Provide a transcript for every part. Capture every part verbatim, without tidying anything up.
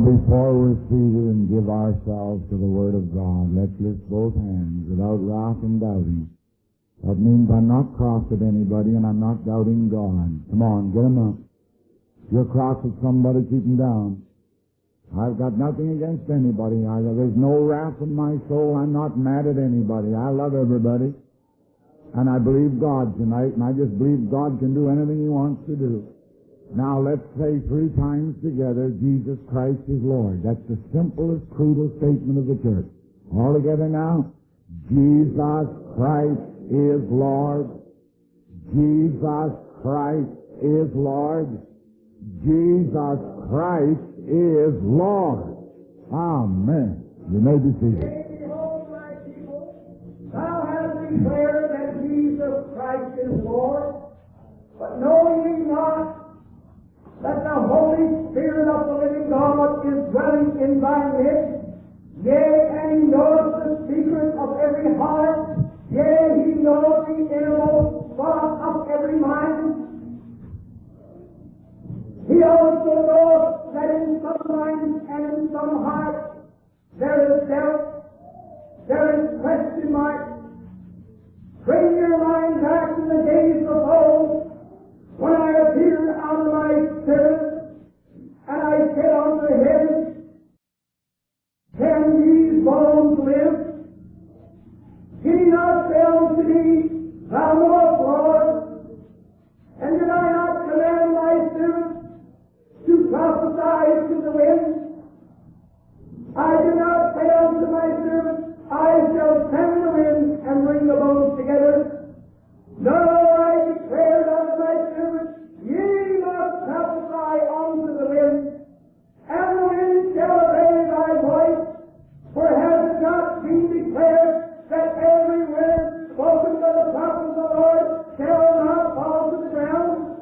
before we're seated and give ourselves to the Word of God, let's lift both hands without wrath and doubting. That means I'm not cross at anybody and I'm not doubting God. Come on, get 'em up. If you're cross at somebody, keep 'em down. I've got nothing against anybody. I, there's no wrath in my soul. I'm not mad at anybody. I love everybody. And I believe God tonight, and I just believe God can do anything He wants to do. Now let's say three times together, Jesus Christ is Lord. That's the simplest creedal statement of the church. All together now. Jesus Christ is Lord. Jesus Christ is Lord. Jesus Christ is Lord. Amen. You may be seated. Behold, my people, thou hast declared that Jesus Christ is Lord, but know ye not that the Holy Spirit of the living God is dwelling in thy midst? Yea, and He knows the secrets of every heart. Yea, He knows the innermost thoughts of every mind. He also knows that in some minds and in some hearts there is doubt, there is question marks. Bring your mind back to the days of old, when I appeared out of my spirit, and I said unto him, can these bones live? Did He not say unto me, thou knowest, Lord? And did I not command my spirit to prophesy to the wind? I did not say unto my servant, I shall send the wind and bring the bones together. No, I declared unto my servant, ye must prophesy unto the wind, and the wind shall obey thy voice. For has it not been declared that every word spoken by the prophets of the Lord shall not fall to the ground?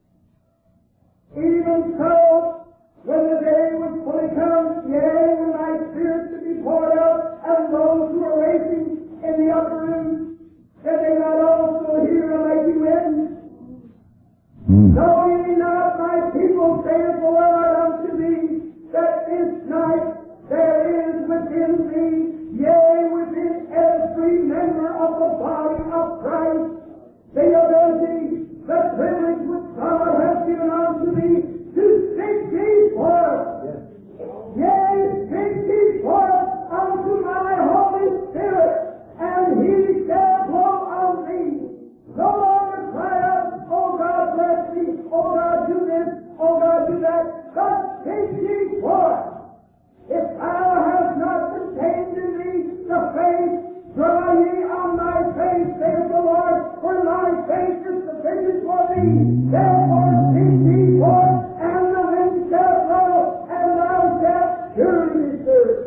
Even so, when the day was fully come, yea, when my spirit should be poured out, and those who are waiting in the upper room, did they not also hear a mighty wind? Mm. Know ye not, my people, saith the Lord unto thee, that this night there is within thee, yea, within every member of the body of Christ, the ability, the privilege which God has given unto thee to seek thee forth. Yes. Yea, seek thee forth unto my Holy Spirit, and He shall blow on thee. No longer cry out, oh God bless thee, oh God do this, oh God do that, but seek thee forth. If thou hast not contained in thee the faith, draw ye on thy faith, saith the Lord, for thy faith is sufficient for thee. Therefore seek thee forth, and the wind shall blow, and thou shalt surely be served.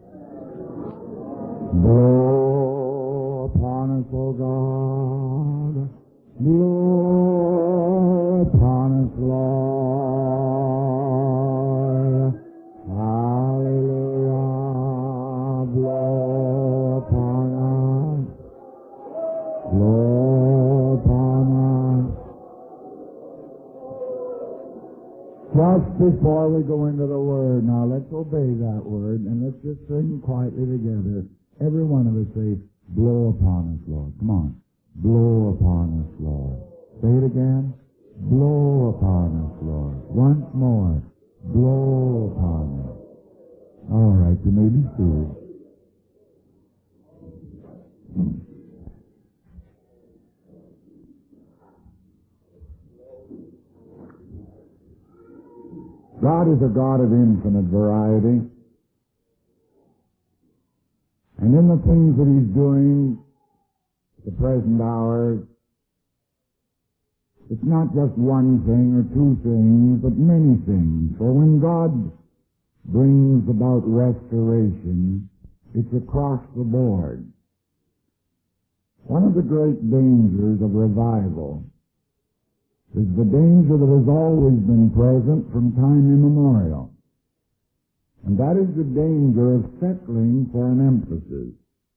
Blow upon us, O God. Blow upon us, Lord. Hallelujah. Blow upon us. Blow upon us. Just before we go into the Word, now let's obey that Word, and let's just sing quietly together. Every one of us say, blow upon us, Lord. Come on. Blow upon us, Lord. Say it again. Blow upon us, Lord. Once more. Blow upon us. All right, you may be seated. God is a God of infinite variety. And in the things that He's doing at the present hour, it's not just one thing or two things, but many things. For when God brings about restoration, it's across the board. One of the great dangers of revival is the danger that has always been present from time immemorial. And that is the danger of settling for an emphasis.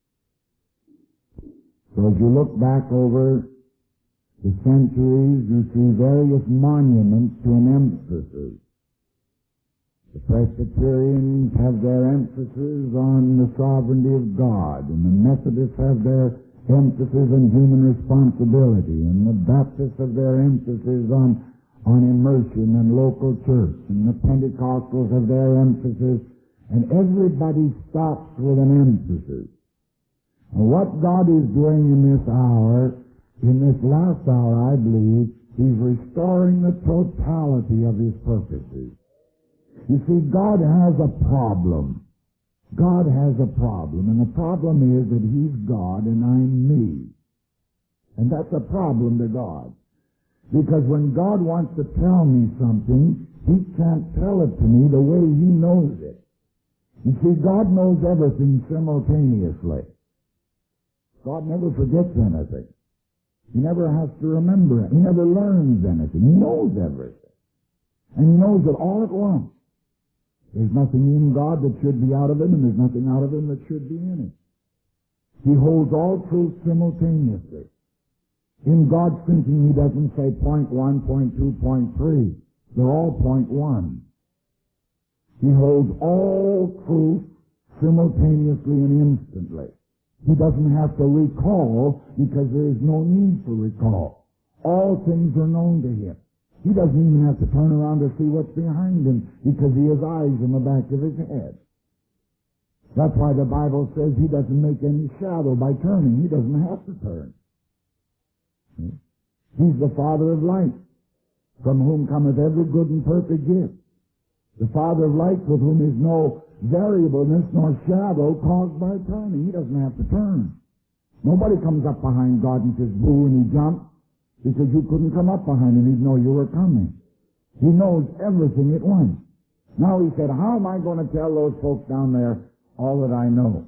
So as you look back over the centuries, you see various monuments to an emphasis. The Presbyterians have their emphasis on the sovereignty of God, and the Methodists have their emphasis on human responsibility, and the Baptists have their emphasis on, on immersion and local church, and the Pentecostals have their emphasis, and everybody stops with an emphasis. And what God is doing in this hour, in this last hour, I believe, He's restoring the totality of His purposes. You see, God has a problem. God has a problem, and the problem is that He's God and I'm me. And that's a problem to God. Because when God wants to tell me something, He can't tell it to me the way He knows it. You see, God knows everything simultaneously. God never forgets anything. He never has to remember it. He never learns anything. He knows everything. And He knows it all at once. There's nothing in God that should be out of Him, and there's nothing out of Him that should be in Him. He holds all truth simultaneously. In God's thinking, He doesn't say point one, point two, point three. They're all point one. He holds all truth simultaneously and instantly. He doesn't have to recall because there is no need for recall. All things are known to Him. He doesn't even have to turn around to see what's behind Him because He has eyes in the back of His head. That's why the Bible says He doesn't make any shadow by turning. He doesn't have to turn. He's the Father of light, from whom cometh every good and perfect gift. The Father of light, with whom is no variableness nor shadow caused by turning. He doesn't have to turn. Nobody comes up behind God and says, boo, and He jumps. Because you couldn't come up behind Him, He'd know you were coming. He knows everything at once. Now He said, how am I going to tell those folks down there all that I know?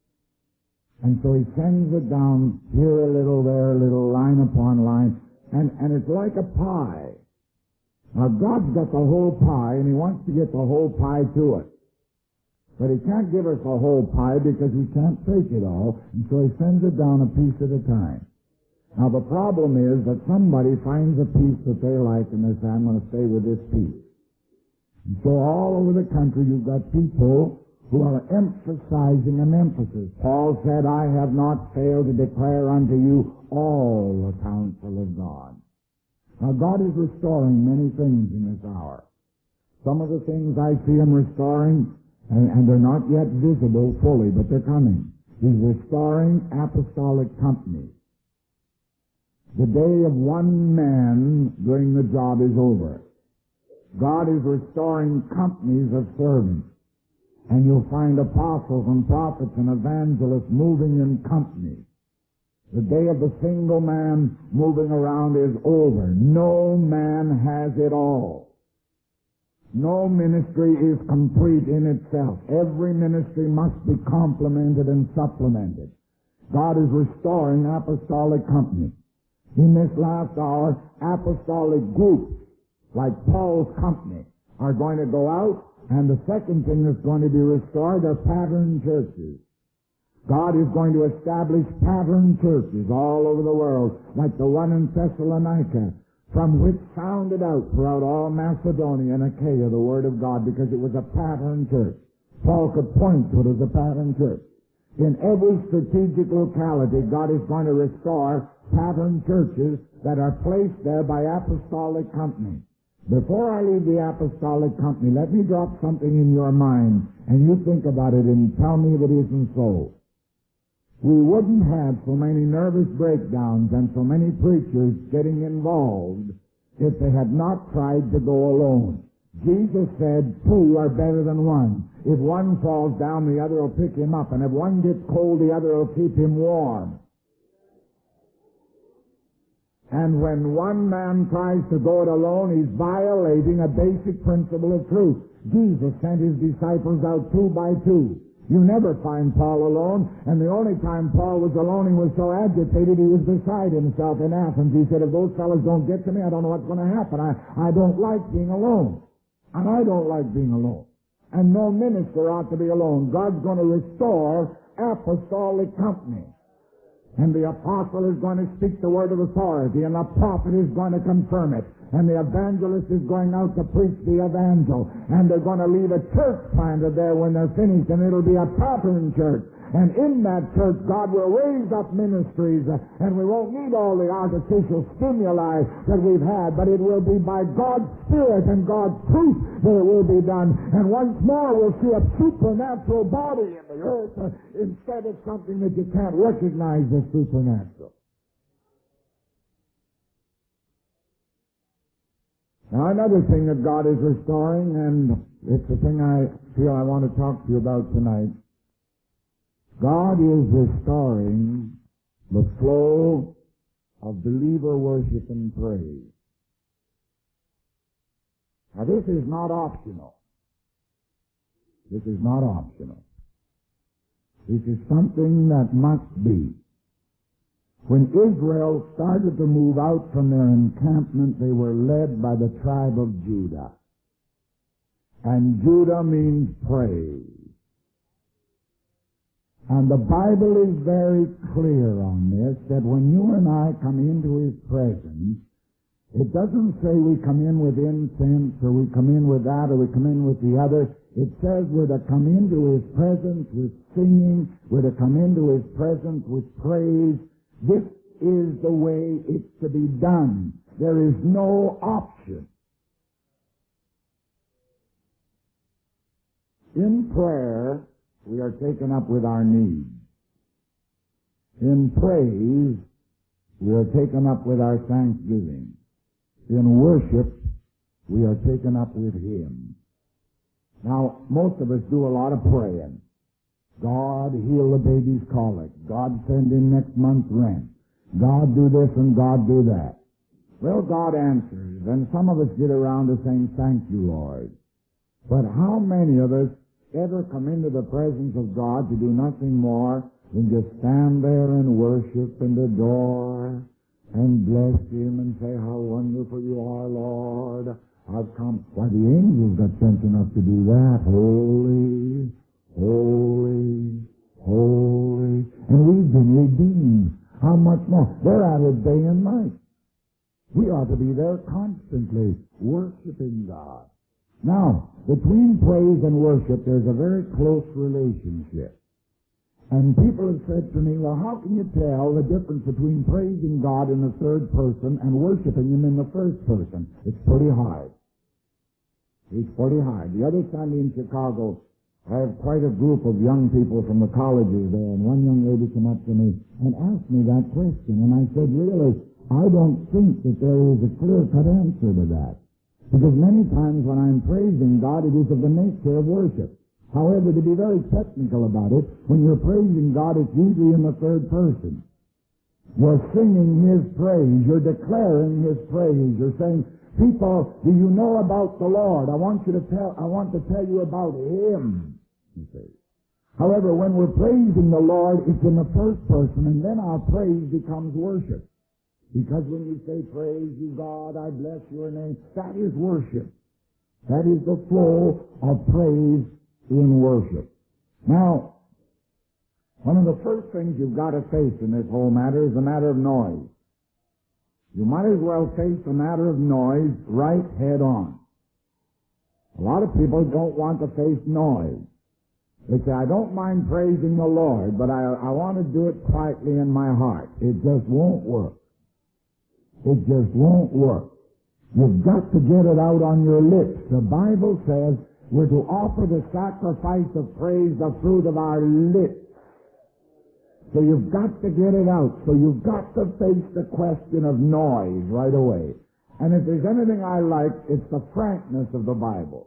And so He sends it down here a little, there a little, line upon line, and, and it's like a pie. Now God's got the whole pie, and He wants to get the whole pie to it. But He can't give us the whole pie because we can't take it all, and so He sends it down a piece at a time. Now, the problem is that somebody finds a piece that they like and they say, I'm going to stay with this piece. And so all over the country you've got people who are emphasizing an emphasis. Paul said, I have not failed to declare unto you all the counsel of God. Now, God is restoring many things in this hour. Some of the things I see Him restoring, and, and they're not yet visible fully, but they're coming. He's restoring apostolic companies. The day of one man doing the job is over. God is restoring companies of servants. And you'll find apostles and prophets and evangelists moving in companies. The day of the single man moving around is over. No man has it all. No ministry is complete in itself. Every ministry must be complemented and supplemented. God is restoring apostolic companies. In this last hour, apostolic groups, like Paul's company, are going to go out, and the second thing that's going to be restored are pattern churches. God is going to establish pattern churches all over the world, like the one in Thessalonica, from which sounded out throughout all Macedonia and Achaia the Word of God, because it was a pattern church. Paul could point to it as a pattern church. In every strategic locality, God is going to restore pattern churches that are placed there by apostolic company. Before I leave the apostolic company, let me drop something in your mind, and you think about it and tell me if it isn't so. We wouldn't have so many nervous breakdowns and so many preachers getting involved if they had not tried to go alone. Jesus said two are better than one. If one falls down, the other will pick him up. And if one gets cold, the other will keep him warm. And when one man tries to go it alone, he's violating a basic principle of truth. Jesus sent His disciples out two by two. You never find Paul alone, and the only time Paul was alone, he was so agitated he was beside himself in Athens. He said, if those fellows don't get to me, I don't know what's going to happen. I, I don't like being alone. And I don't like being alone. And no minister ought to be alone. God's going to restore apostolic company. And the apostle is going to speak the word of authority, and the prophet is going to confirm it. and the evangelist is going out to preach the evangel, and they're going to leave a church planted there when they're finished, and it'll be a pattern church. And in that church, God will raise up ministries, uh, and we won't need all the artificial stimuli that we've had, but it will be by God's Spirit and God's truth that it will be done. And once more, we'll see a supernatural body in the earth uh, instead of something that you can't recognize as supernatural. Now, another thing that God is restoring, and it's the thing I feel I want to talk to you about tonight. God is restoring the flow of believer worship and praise. Now, this is not optional. This is not optional. This is something that must be. When Israel started to move out from their encampment, they were led by the tribe of Judah. And Judah means praise. And the Bible is very clear on this, that when you and I come into His presence, it doesn't say we come in with incense, or we come in with that, or we come in with the other. It says we're to come into His presence with singing, we're to come into His presence with praise. This is the way it's to be done. There is no option. In prayer, we are taken up with our needs. In praise, we are taken up with our thanksgiving. In worship, we are taken up with Him. Now, most of us do a lot of praying. God, heal the baby's colic. God, send in next month's rent. God, do this and God, do that. Well, God answers, and some of us get around to saying, thank you, Lord. But how many of us ever come into the presence of God to do nothing more than just stand there and worship and adore and bless Him and say, how wonderful you are, Lord. I've come. Why, the angels got sense enough to do that. Holy, holy, holy. And we've been redeemed. How much more? They're at it day and night. We ought to be there constantly worshiping God. Now, between praise and worship, there's a very close relationship. And people have said to me, well, how can you tell the difference between praising God in the third person and worshiping Him in the first person? It's pretty hard. It's pretty hard. The other Sunday in Chicago, I have quite a group of young people from the colleges there, and one young lady came up to me and asked me that question. And I said, really, I don't think that there is a clear-cut answer to that. Because many times when I'm praising God, it is of the nature of worship. However, to be very technical about it, when you're praising God, it's usually in the third person. You're singing His praise. You're declaring His praise. You're saying, people, do you know about the Lord? I want you to tell, I want to tell you about Him, you see. However, when we're praising the Lord, it's in the first person, and then our praise becomes worship. Because when you say, praise you, God, I bless your name, that is worship. That is the flow of praise in worship. Now, one of the first things you've got to face in this whole matter is the matter of noise. You might as well face the matter of noise right head on. A lot of people don't want to face noise. They say, I don't mind praising the Lord, but I, I want to do it quietly in my heart. It just won't work. It just won't work. You've got to get it out on your lips. The Bible says we're to offer the sacrifice of praise, the fruit of our lips. So you've got to get it out. So you've got to face the question of noise right away. And if there's anything I like, it's the frankness of the Bible.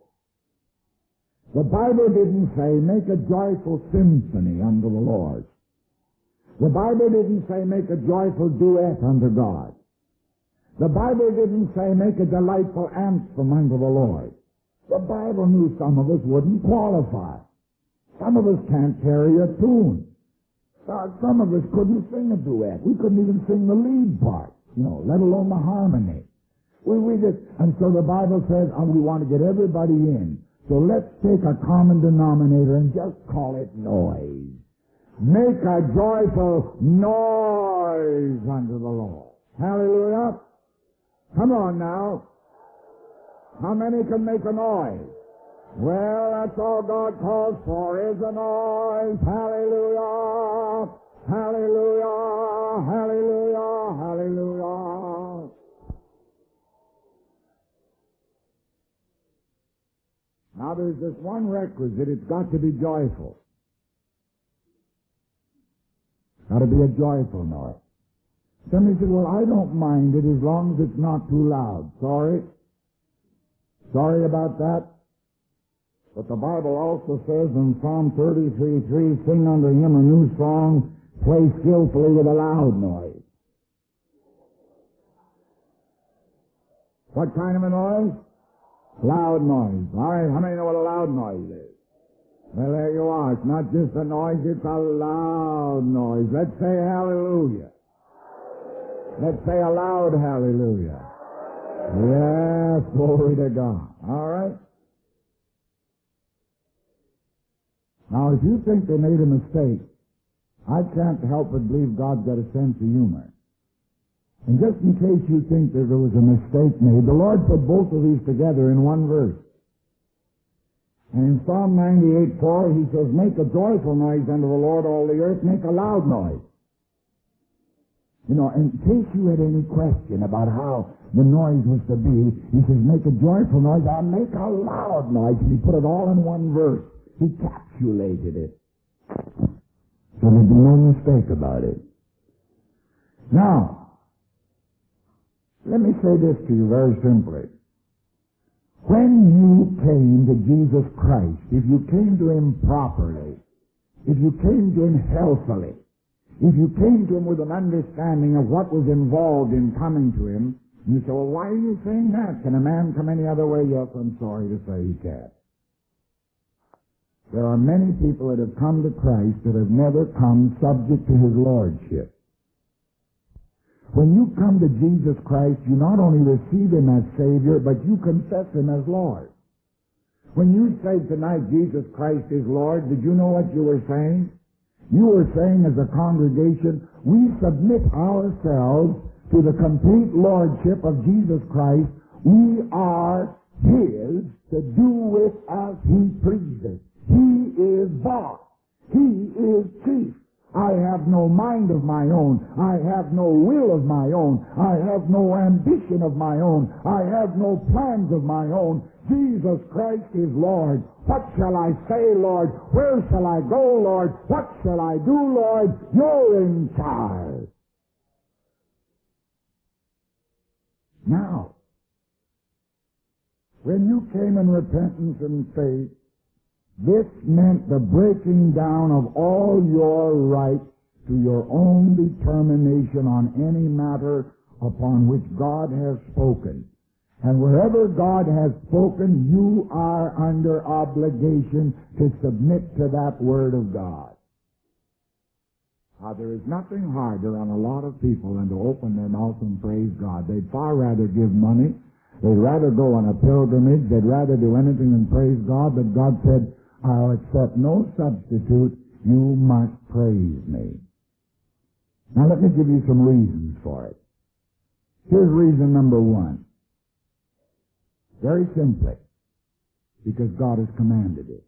The Bible didn't say, make a joyful symphony unto the Lord. The Bible didn't say, make a joyful duet unto God. The Bible didn't say, make a delightful anthem unto the Lord. The Bible knew some of us wouldn't qualify. Some of us can't carry a tune. Some of us couldn't sing a duet. We couldn't even sing the lead part, you know, let alone the harmony. We, we just, and so the Bible says, oh, we want to get everybody in. So let's take a common denominator and just call it noise. Make a joyful noise unto the Lord. Hallelujah. Come on now. How many can make a noise? Well, that's all God calls for is a noise. Hallelujah! Hallelujah! Hallelujah! Hallelujah! Now there's this one requisite. It's got to be joyful. Got to be a joyful noise. Somebody said, well, I don't mind it as long as it's not too loud. Sorry. Sorry about that. But the Bible also says in Psalm thirty-three three, sing unto him a new song, play skillfully with a loud noise. What kind of a noise? Loud noise. All right, how many know what a loud noise is? Well, there you are. It's not just a noise, it's a loud noise. Let's say hallelujah. Let's say a loud hallelujah. Yes, glory to God. All right? Now, if you think they made a mistake, I can't help but believe God's got a sense of humor. And just in case you think that there was a mistake made, the Lord put both of these together in one verse. And in Psalm ninety-eight four, he says, make a joyful noise unto the Lord, all the earth, make a loud noise. You know, in case you had any question about how the noise was to be, he says, make a joyful noise, and make a loud noise. And he put it all in one verse. He capsulated it. So there'd be no mistake about it. Now, let me say this to you very simply. When you came to Jesus Christ, if you came to him properly, if you came to him healthily, if you came to him with an understanding of what was involved in coming to him, you say, well, why are you saying that? Can a man come any other way? Yes, I'm sorry to say he can't. There are many people that have come to Christ that have never come subject to his lordship. When you come to Jesus Christ, you not only receive him as Savior, but you confess him as Lord. When you say tonight, Jesus Christ is Lord, did you know what you were saying? You were saying as a congregation, we submit ourselves to the complete lordship of Jesus Christ. We are his to do with as he pleases. He is boss. He is chief. I have no mind of my own. I have no will of my own. I have no ambition of my own. I have no plans of my own. Jesus Christ is Lord. What shall I say, Lord? Where shall I go, Lord? What shall I do, Lord? You're in charge. Now, when you came in repentance and faith, this meant the breaking down of all your rights to your own determination on any matter upon which God has spoken. And wherever God has spoken, you are under obligation to submit to that Word of God. Now, there is nothing harder on a lot of people than to open their mouth and praise God. They'd far rather give money. They'd rather go on a pilgrimage. They'd rather do anything than praise God. But God said, I'll accept no substitute. You must praise me. Now let me give you some reasons for it. Here's reason number one. Very simply, because God has commanded it.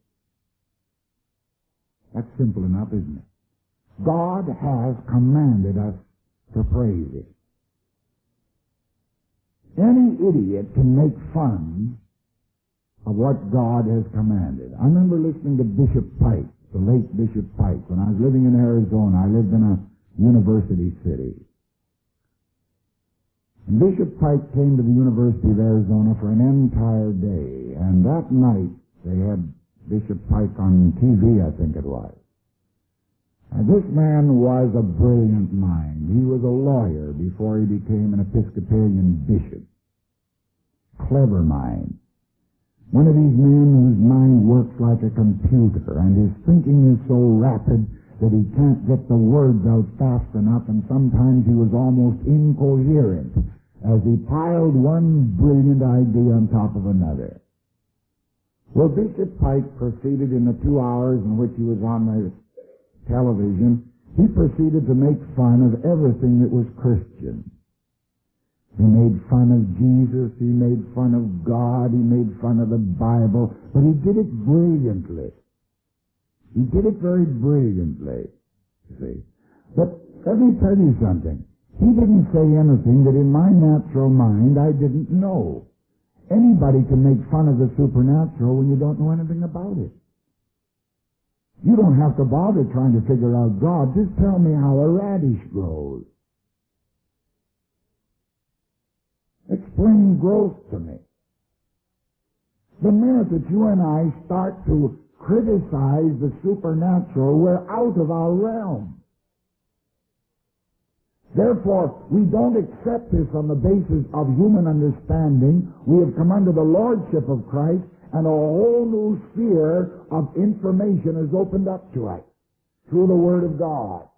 That's simple enough, isn't it? God has commanded us to praise him. Any idiot can make fun of what God has commanded. I remember listening to Bishop Pike, the late Bishop Pike, when I was living in Arizona. I lived in a university city. And Bishop Pike came to the University of Arizona for an entire day, and that night they had Bishop Pike on T V, I think it was. And this man was a brilliant mind. He was a lawyer before he became an Episcopalian bishop. Clever mind. One of these men whose mind works like a computer, and his thinking is so rapid that he can't get the words out fast enough, and sometimes he was almost incoherent as he piled one brilliant idea on top of another. Well, Bishop Pike proceeded in the two hours in which he was on the television, he proceeded to make fun of everything that was Christian. He made fun of Jesus, he made fun of God, he made fun of the Bible, but he did it brilliantly. He did it very brilliantly, you see. But let me tell you something. He didn't say anything that in my natural mind I didn't know. Anybody can make fun of the supernatural when you don't know anything about it. You don't have to bother trying to figure out God. Just tell me how a radish grows. Explain growth to me. The minute that you and I start to criticize the supernatural, we're out of our realm. Therefore, we don't accept this on the basis of human understanding. We have come under the lordship of Christ, and a whole new sphere of information is opened up to us through the Word of God.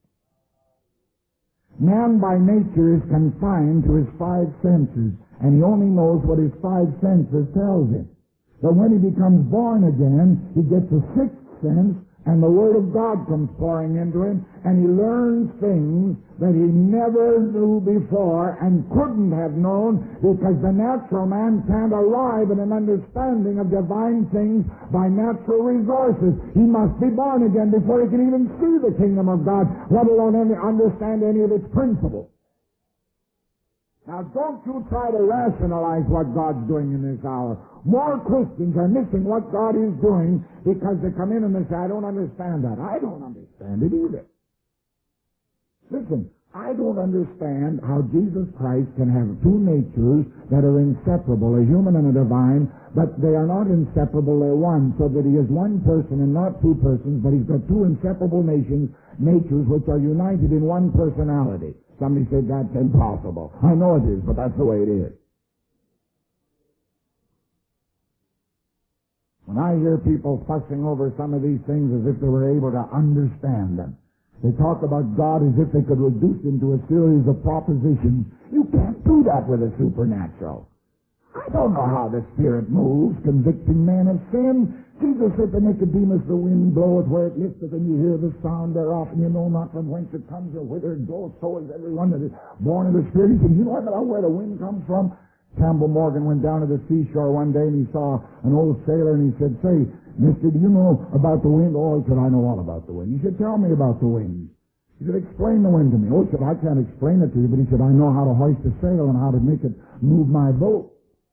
Man by nature is confined to his five senses, and he only knows what his five senses tells him. But when he becomes born again, he gets a sixth sense, and the Word of God comes pouring into him, and he learns things that he never knew before and couldn't have known, because the natural man can't arrive at an understanding of divine things by natural resources. He must be born again before he can even see the kingdom of God, let alone any, understand any of its principles. Now, don't you try to rationalize what God's doing in this hour. More Christians are missing what God is doing because they come in and they say, I don't understand that. I don't understand it either. Listen, I don't understand how Jesus Christ can have two natures that are inseparable, a human and a divine, but they are not inseparable, they're one, so that he is one person and not two persons, but he's got two inseparable nations, natures which are united in one personality. Somebody said that's impossible. I know it is, but that's the way it is. When I hear people fussing over some of these things as if they were able to understand them, they talk about God as if they could reduce him to a series of propositions. You can't do that with a supernatural. I don't know how the Spirit moves, convicting man of sin. Jesus said to Nicodemus, the wind bloweth where it listeth, and you hear the sound thereof, and you know not from whence it comes or whither it goes. So is everyone that is born of the Spirit. He said, you know where the wind comes from? Campbell Morgan went down to the seashore one day, and he saw an old sailor, and he said, say, mister, do you know about the wind? Oh, he said, I know all about the wind. He said, tell me about the wind. He said, explain the wind to me. Oh, he said, I can't explain it to you, but he said, I know how to hoist a sail and how to make it move my boat.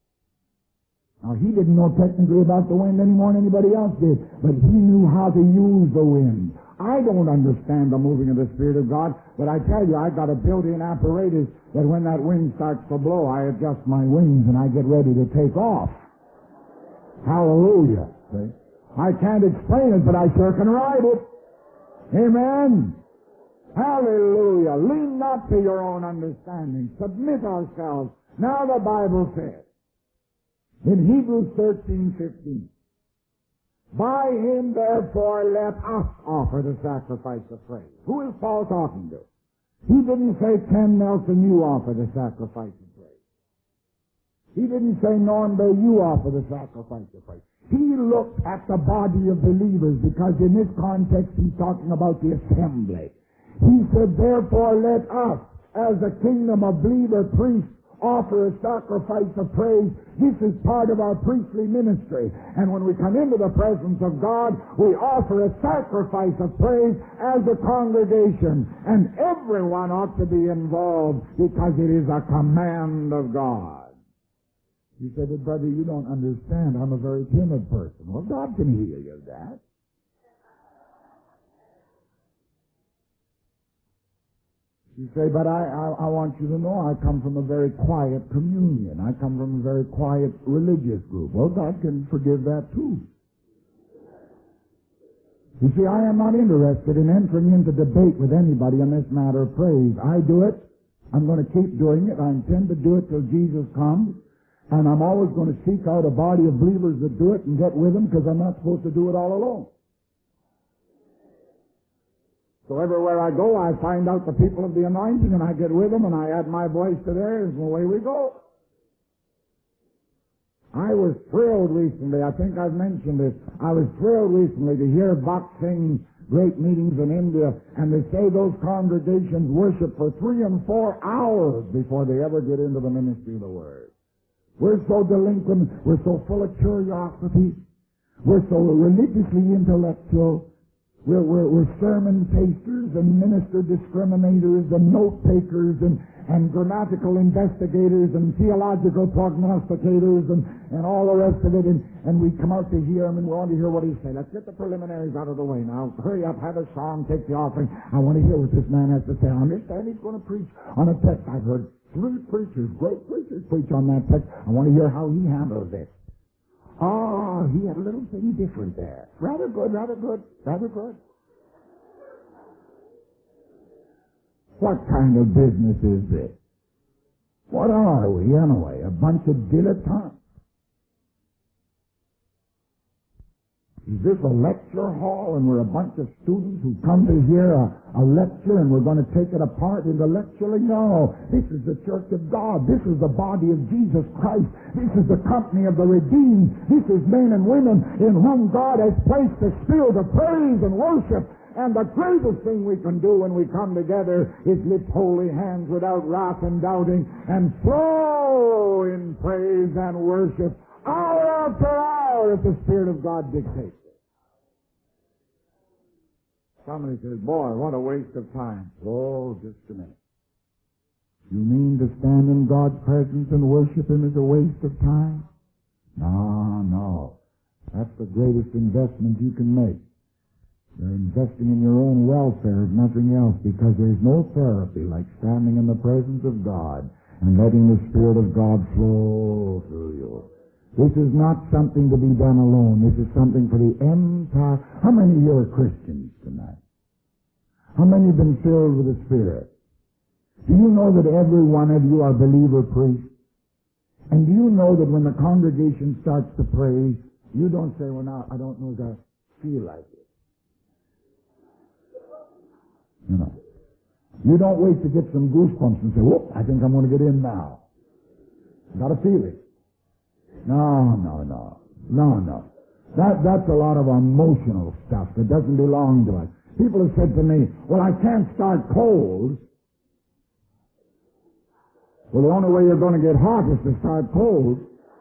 Now, he didn't know technically about the wind any more than anybody else did, but he knew how to use the wind. I don't understand the moving of the Spirit of God, but I tell you, I've got a built-in apparatus that when that wind starts to blow, I adjust my wings and I get ready to take off. Hallelujah. See? I can't explain it, but I sure can ride it. Amen. Hallelujah. Lean not to your own understanding. Submit ourselves. Now the Bible says, in Hebrews thirteen fifteen, by him therefore let us offer the sacrifice of praise. Who is Paul talking to? He didn't say, Ken Nelson, you offer the sacrifice of praise. He didn't say, Norm Bay, you offer the sacrifice of praise. He looked at the body of believers, because in this context he's talking about the assembly. He said, therefore let us, as a kingdom of believer priests, offer a sacrifice of praise. This is part of our priestly ministry. And when we come into the presence of God, we offer a sacrifice of praise as a congregation. And everyone ought to be involved, because it is a command of God. You said, but brother, you don't understand. I'm a very timid person. Well, God can heal you of that. You say, but I, I, I want you to know I come from a very quiet communion. I come from a very quiet religious group. Well, God can forgive that too. You see, I am not interested in entering into debate with anybody on this matter of praise. I do it. I'm going to keep doing it. I intend to do it till Jesus comes. And I'm always going to seek out a body of believers that do it and get with them, because I'm not supposed to do it all alone. So everywhere I go, I find out the people of the anointing, and I get with them, and I add my voice to theirs, and away we go. I was thrilled recently, I think I've mentioned it, I was thrilled recently to hear Buck sing great meetings in India, and they say those congregations worship for three and four hours before they ever get into the ministry of the Word. We're so delinquent. We're so full of curiosity. We're so religiously intellectual. We're, we're, we're sermon tasters and minister discriminators and note takers and, and grammatical investigators and theological prognosticators and, and all the rest of it. And, and we come out to hear him and we want to hear what he's saying. Let's get the preliminaries out of the way now. Hurry up, have a song, take the offering. I want to hear what this man has to say. I understand he's going to preach on a text. I've heard three preachers, great preachers, preach on that text. I want to hear how he handles it. Oh, he had a little thing different there. Rather good, rather good, rather good. What kind of business is this? What are we, anyway? A bunch of dilettantes? Is this a lecture hall and we're a bunch of students who come to hear a, a lecture and we're going to take it apart into lecturing? No. This is the church of God. This is the body of Jesus Christ. This is the company of the redeemed. This is men and women in whom God has placed the spirit of praise and worship. And the greatest thing we can do when we come together is lift holy hands without wrath and doubting and flow in praise and worship hour after hour if the Spirit of God dictates it. Somebody says, boy, what a waste of time. Oh, just a minute. You mean to stand in God's presence and worship Him is a waste of time? No, no. That's the greatest investment you can make. You're investing in your own welfare, if nothing else, because there's no therapy like standing in the presence of God and letting the Spirit of God flow through you. This is not something to be done alone. This is something for the entire... How many of you are Christians tonight? How many have been filled with the Spirit? Do you know that every one of you are believer priests? And do you know that when the congregation starts to praise, you don't say, well, now, I don't know if I feel like it. You know. You don't wait to get some goosebumps and say, whoop, I think I'm going to get in now. Got a feeling. No, no, no. No, no. That, that's a lot of emotional stuff that doesn't belong to us. People have said to me, well, I can't start cold. Well, the only way you're going to get hot is to start cold.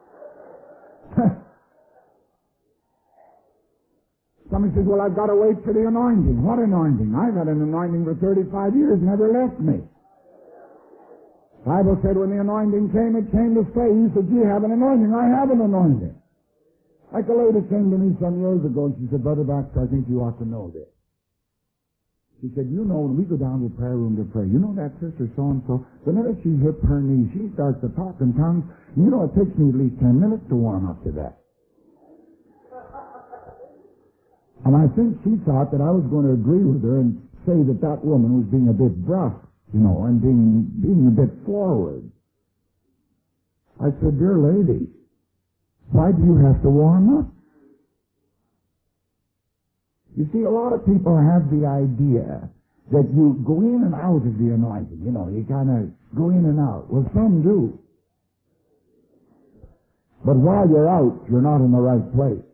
Somebody says, well, I've got to wait for the anointing. What anointing? I've had an anointing for thirty-five years, never left me. The Bible said when the anointing came, it came to stay. You said, you have an anointing. I have an anointing. Like a lady came to me some years ago, and she said, Brother Baxter, I think you ought to know this. She said, you know, when we go down to the prayer room to pray, you know that sister so-and-so, the minute she hits her knees, she starts to talk in tongues. You know, it takes me at least ten minutes to warm up to that. And I think she thought that I was going to agree with her and say that that woman was being a bit gruff, you know, and being, being a bit forward. I said, dear lady, why do you have to warm up? You see, a lot of people have the idea that you go in and out of the anointing. You know, you kind of go in and out. Well, some do. But while you're out, you're not in the right place.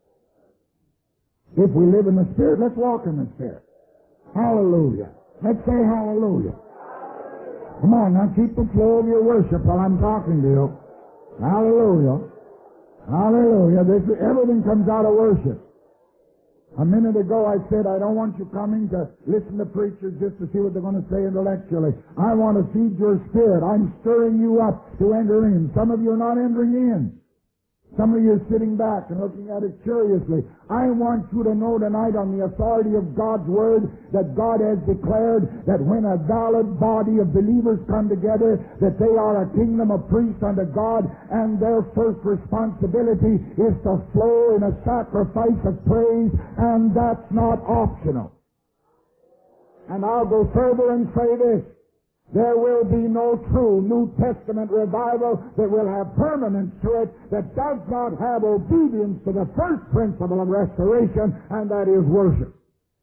If we live in the Spirit, let's walk in the Spirit. Hallelujah. Let's say hallelujah. Come on, now keep the flow of your worship while I'm talking to you. Hallelujah. Hallelujah. This, everything comes out of worship. A minute ago I said I don't want you coming to listen to preachers just to see what they're going to say intellectually. I want to feed your spirit. I'm stirring you up to enter in. Some of you are not entering in. Some of you are sitting back and looking at it curiously. I want you to know tonight on the authority of God's Word that God has declared that when a valid body of believers come together, that they are a kingdom of priests unto God, and their first responsibility is to flow in a sacrifice of praise, and that's not optional. And I'll go further and say this. There will be no true New Testament revival that will have permanence to it that does not have obedience to the first principle of restoration, and that is worship.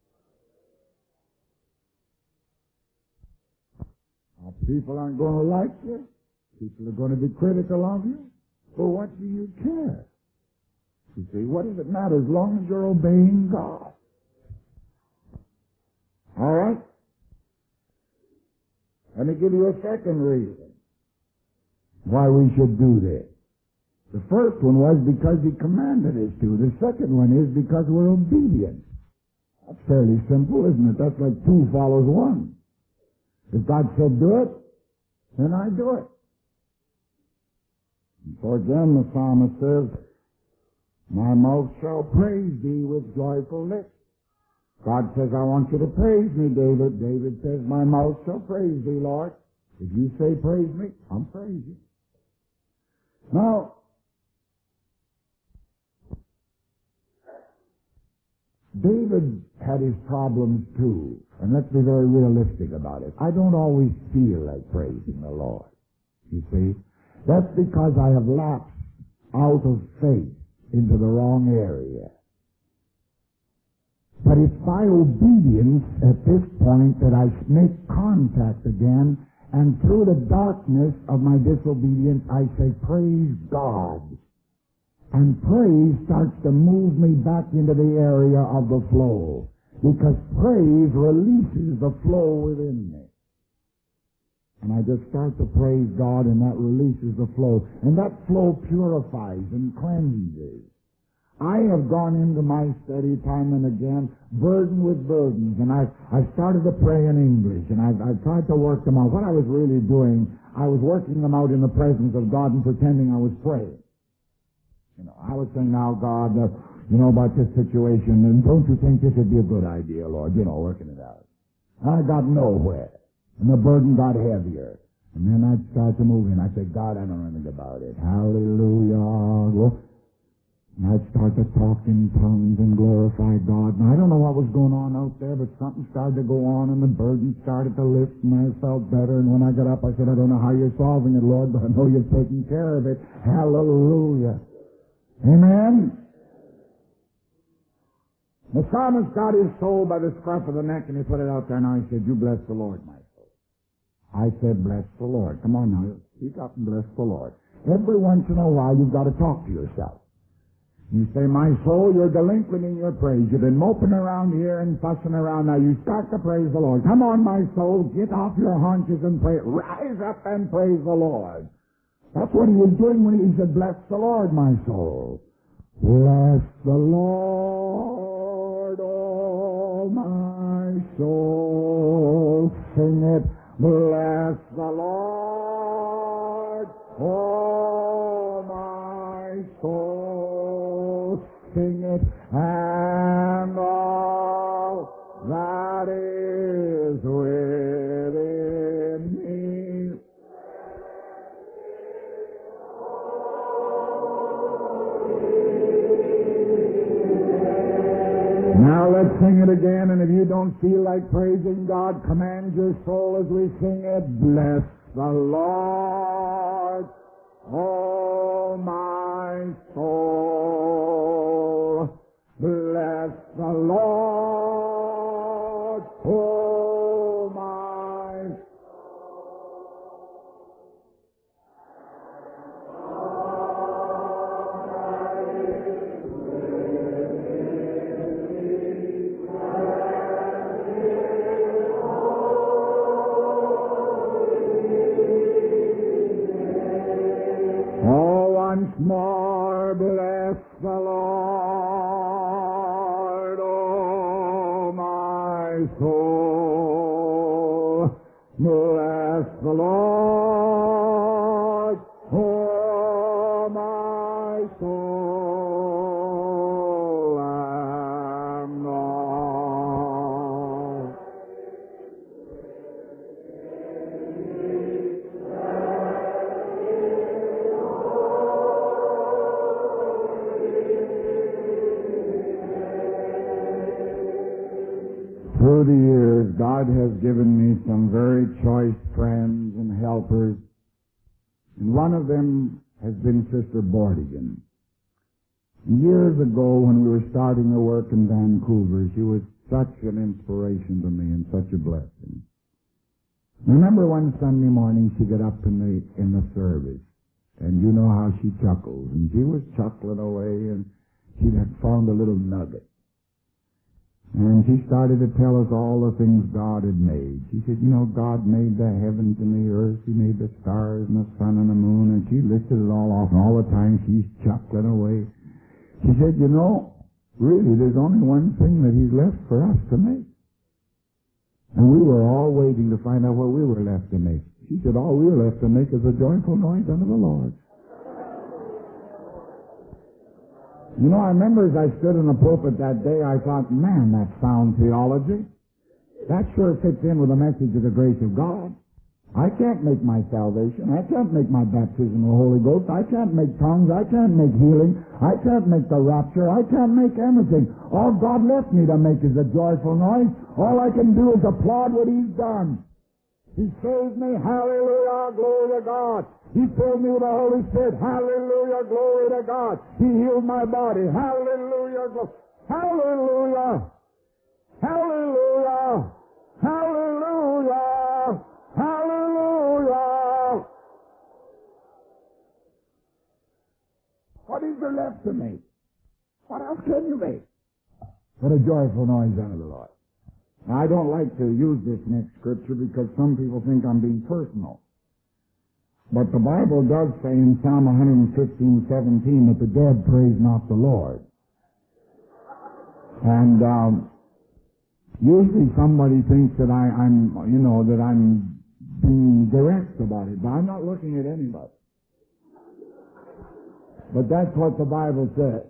Now, people aren't going to like you. People are going to be critical of you. But what do you care? You see, what does it matter as long as you're obeying God? All right? Let me give you a second reason why we should do this. The first one was because he commanded us to. The second one is because we're obedient. That's fairly simple, isn't it? That's like two follows one. If God said do it, then I do it. And so again, the psalmist says, my mouth shall praise thee with joyful lips. God says, I want you to praise me, David. David says, my mouth shall praise thee, Lord. If you say praise me, I'll praise you. Now, David had his problems too, and let's be very realistic about it. I don't always feel like praising the Lord, you see. That's because I have lapsed out of faith into the wrong area. But it's by obedience at this point that I make contact again, and through the darkness of my disobedience I say, praise God. And praise starts to move me back into the area of the flow, because praise releases the flow within me. And I just start to praise God, and that releases the flow. And that flow purifies and cleanses. I have gone into my study time and again, burdened with burdens, and I I started to pray in English, and I've, I've tried to work them out. What I was really doing, I was working them out in the presence of God and pretending I was praying. You know, I was saying, now, God, uh, you know, about this situation, and don't you think this would be a good idea, Lord? You know, working it out. I got nowhere, and the burden got heavier. And then I'd start to move in. I'd say, God, I don't know anything about it. Hallelujah. Well, and I'd start to talk in tongues and glorify God. And I don't know what was going on out there, but something started to go on, and the burden started to lift, and I felt better. And when I got up, I said, I don't know how you're solving it, Lord, but I know you're taking care of it. Hallelujah. Amen? The psalmist got his soul by the scruff of the neck, and he put it out there. Now he said, you bless the Lord, my soul. I said, bless the Lord. Come on now, speak up and bless the Lord. Every once in a while, you've got to talk to yourself. You say, my soul, you're delinquent in your praise. You've been moping around here and fussing around. Now you start to praise the Lord. Come on, my soul, get off your haunches and pray. Rise up and praise the Lord. That's what he was doing when he said, bless the Lord, my soul. Bless the Lord, oh my soul. Sing it. Bless the Lord, oh my soul. Sing it. And all that is within me. Now let's sing it again, and if you don't feel like praising God, command your soul as we sing it. Bless the Lord, oh my soul. Bless the Lord, oh my once more, bless the Lord, oh my soul. Bless the Lord, oh my soul, and all. Through the years, God has given me some very choice friends and helpers, and one of them has been Sister Bordigan. Years ago, when we were starting the work in Vancouver, she was such an inspiration to me and such a blessing. I remember one Sunday morning she got up in the in the service, and you know how she chuckles, and she was chuckling away, and she had found a little nugget. And she started to tell us all the things God had made. She said, you know, God made the heavens and the earth. He made the stars and the sun and the moon. And she listed it all off. And all the time she's chuckling away. She said, you know, really, there's only one thing that He's left for us to make. And we were all waiting to find out what we were left to make. She said, all we were left to make is a joyful noise unto the Lord. You know, I remember as I stood in the pulpit that day, I thought, man, that's sound theology. That sure fits in with the message of the grace of God. I can't make my salvation. I can't make my baptism of the Holy Ghost. I can't make tongues. I can't make healing. I can't make the rapture. I can't make anything. All God left me to make is a joyful noise. All I can do is applaud what He's done. He saved me. Hallelujah. Glory to God. He filled me with the Holy Spirit. Hallelujah. Glory to God. He healed my body. Hallelujah. Glo- Hallelujah. Hallelujah. Hallelujah. Hallelujah. What is there left to make? What else can you make? What a joyful noise unto the Lord. Now, I don't like to use this next scripture because some people think I'm being personal. But the Bible does say in Psalm one fifteen, seventeen that the dead praise not the Lord. And um, usually somebody thinks that I, I'm, you know, that I'm being direct about it, but I'm not looking at anybody. But that's what the Bible says.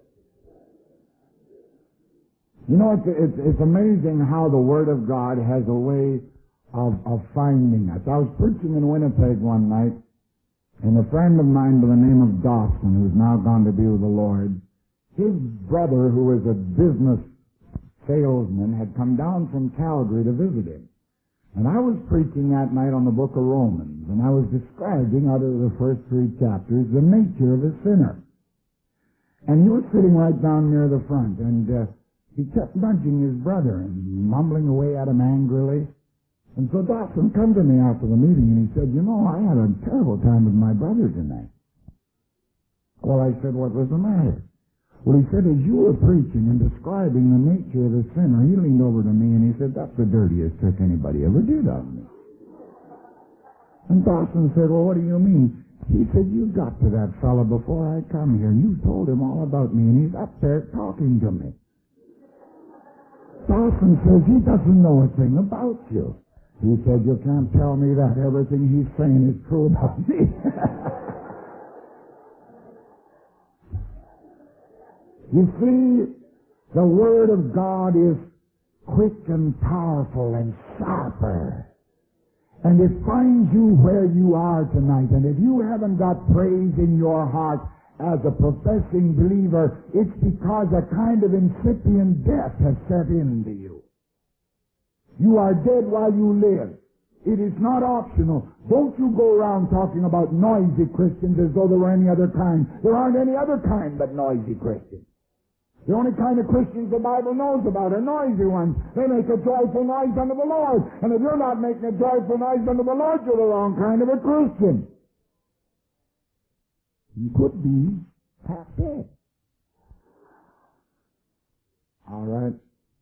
You know, it's, it's, it's amazing how the Word of God has a way of, of finding us. I was preaching in Winnipeg one night, and a friend of mine by the name of Dawson, who's now gone to be with the Lord, his brother, who was a business salesman, had come down from Calgary to visit him. And I was preaching that night on the book of Romans, and I was describing out of the first three chapters the nature of a sinner. And he was sitting right down near the front, and uh, he kept nudging his brother and mumbling away at him angrily. And so Dawson come to me after the meeting, and he said, you know, I had a terrible time with my brother tonight. Well, I said, what was the matter? Well, he said, as you were preaching and describing the nature of the sinner, he leaned over to me and he said, that's the dirtiest trick anybody ever did on me. And Dawson said, well, what do you mean? He said, you got to that fellow before I come here, and you told him all about me, and he's up there talking to me. Dawson says, he doesn't know a thing about you. He said, you can't tell me that. Everything he's saying is true about me. You see, the Word of God is quick and powerful and sharper. And it finds you where you are tonight. And if you haven't got praise in your heart as a professing believer, it's because a kind of incipient death has set into you. You are dead while you live. It is not optional. Don't you go around talking about noisy Christians as though there were any other kind. There aren't any other kind but noisy Christians. The only kind of Christians the Bible knows about are noisy ones. They make a joyful noise unto the Lord. And if you're not making a joyful noise unto the Lord, you're the wrong kind of a Christian. You could be half dead. All right.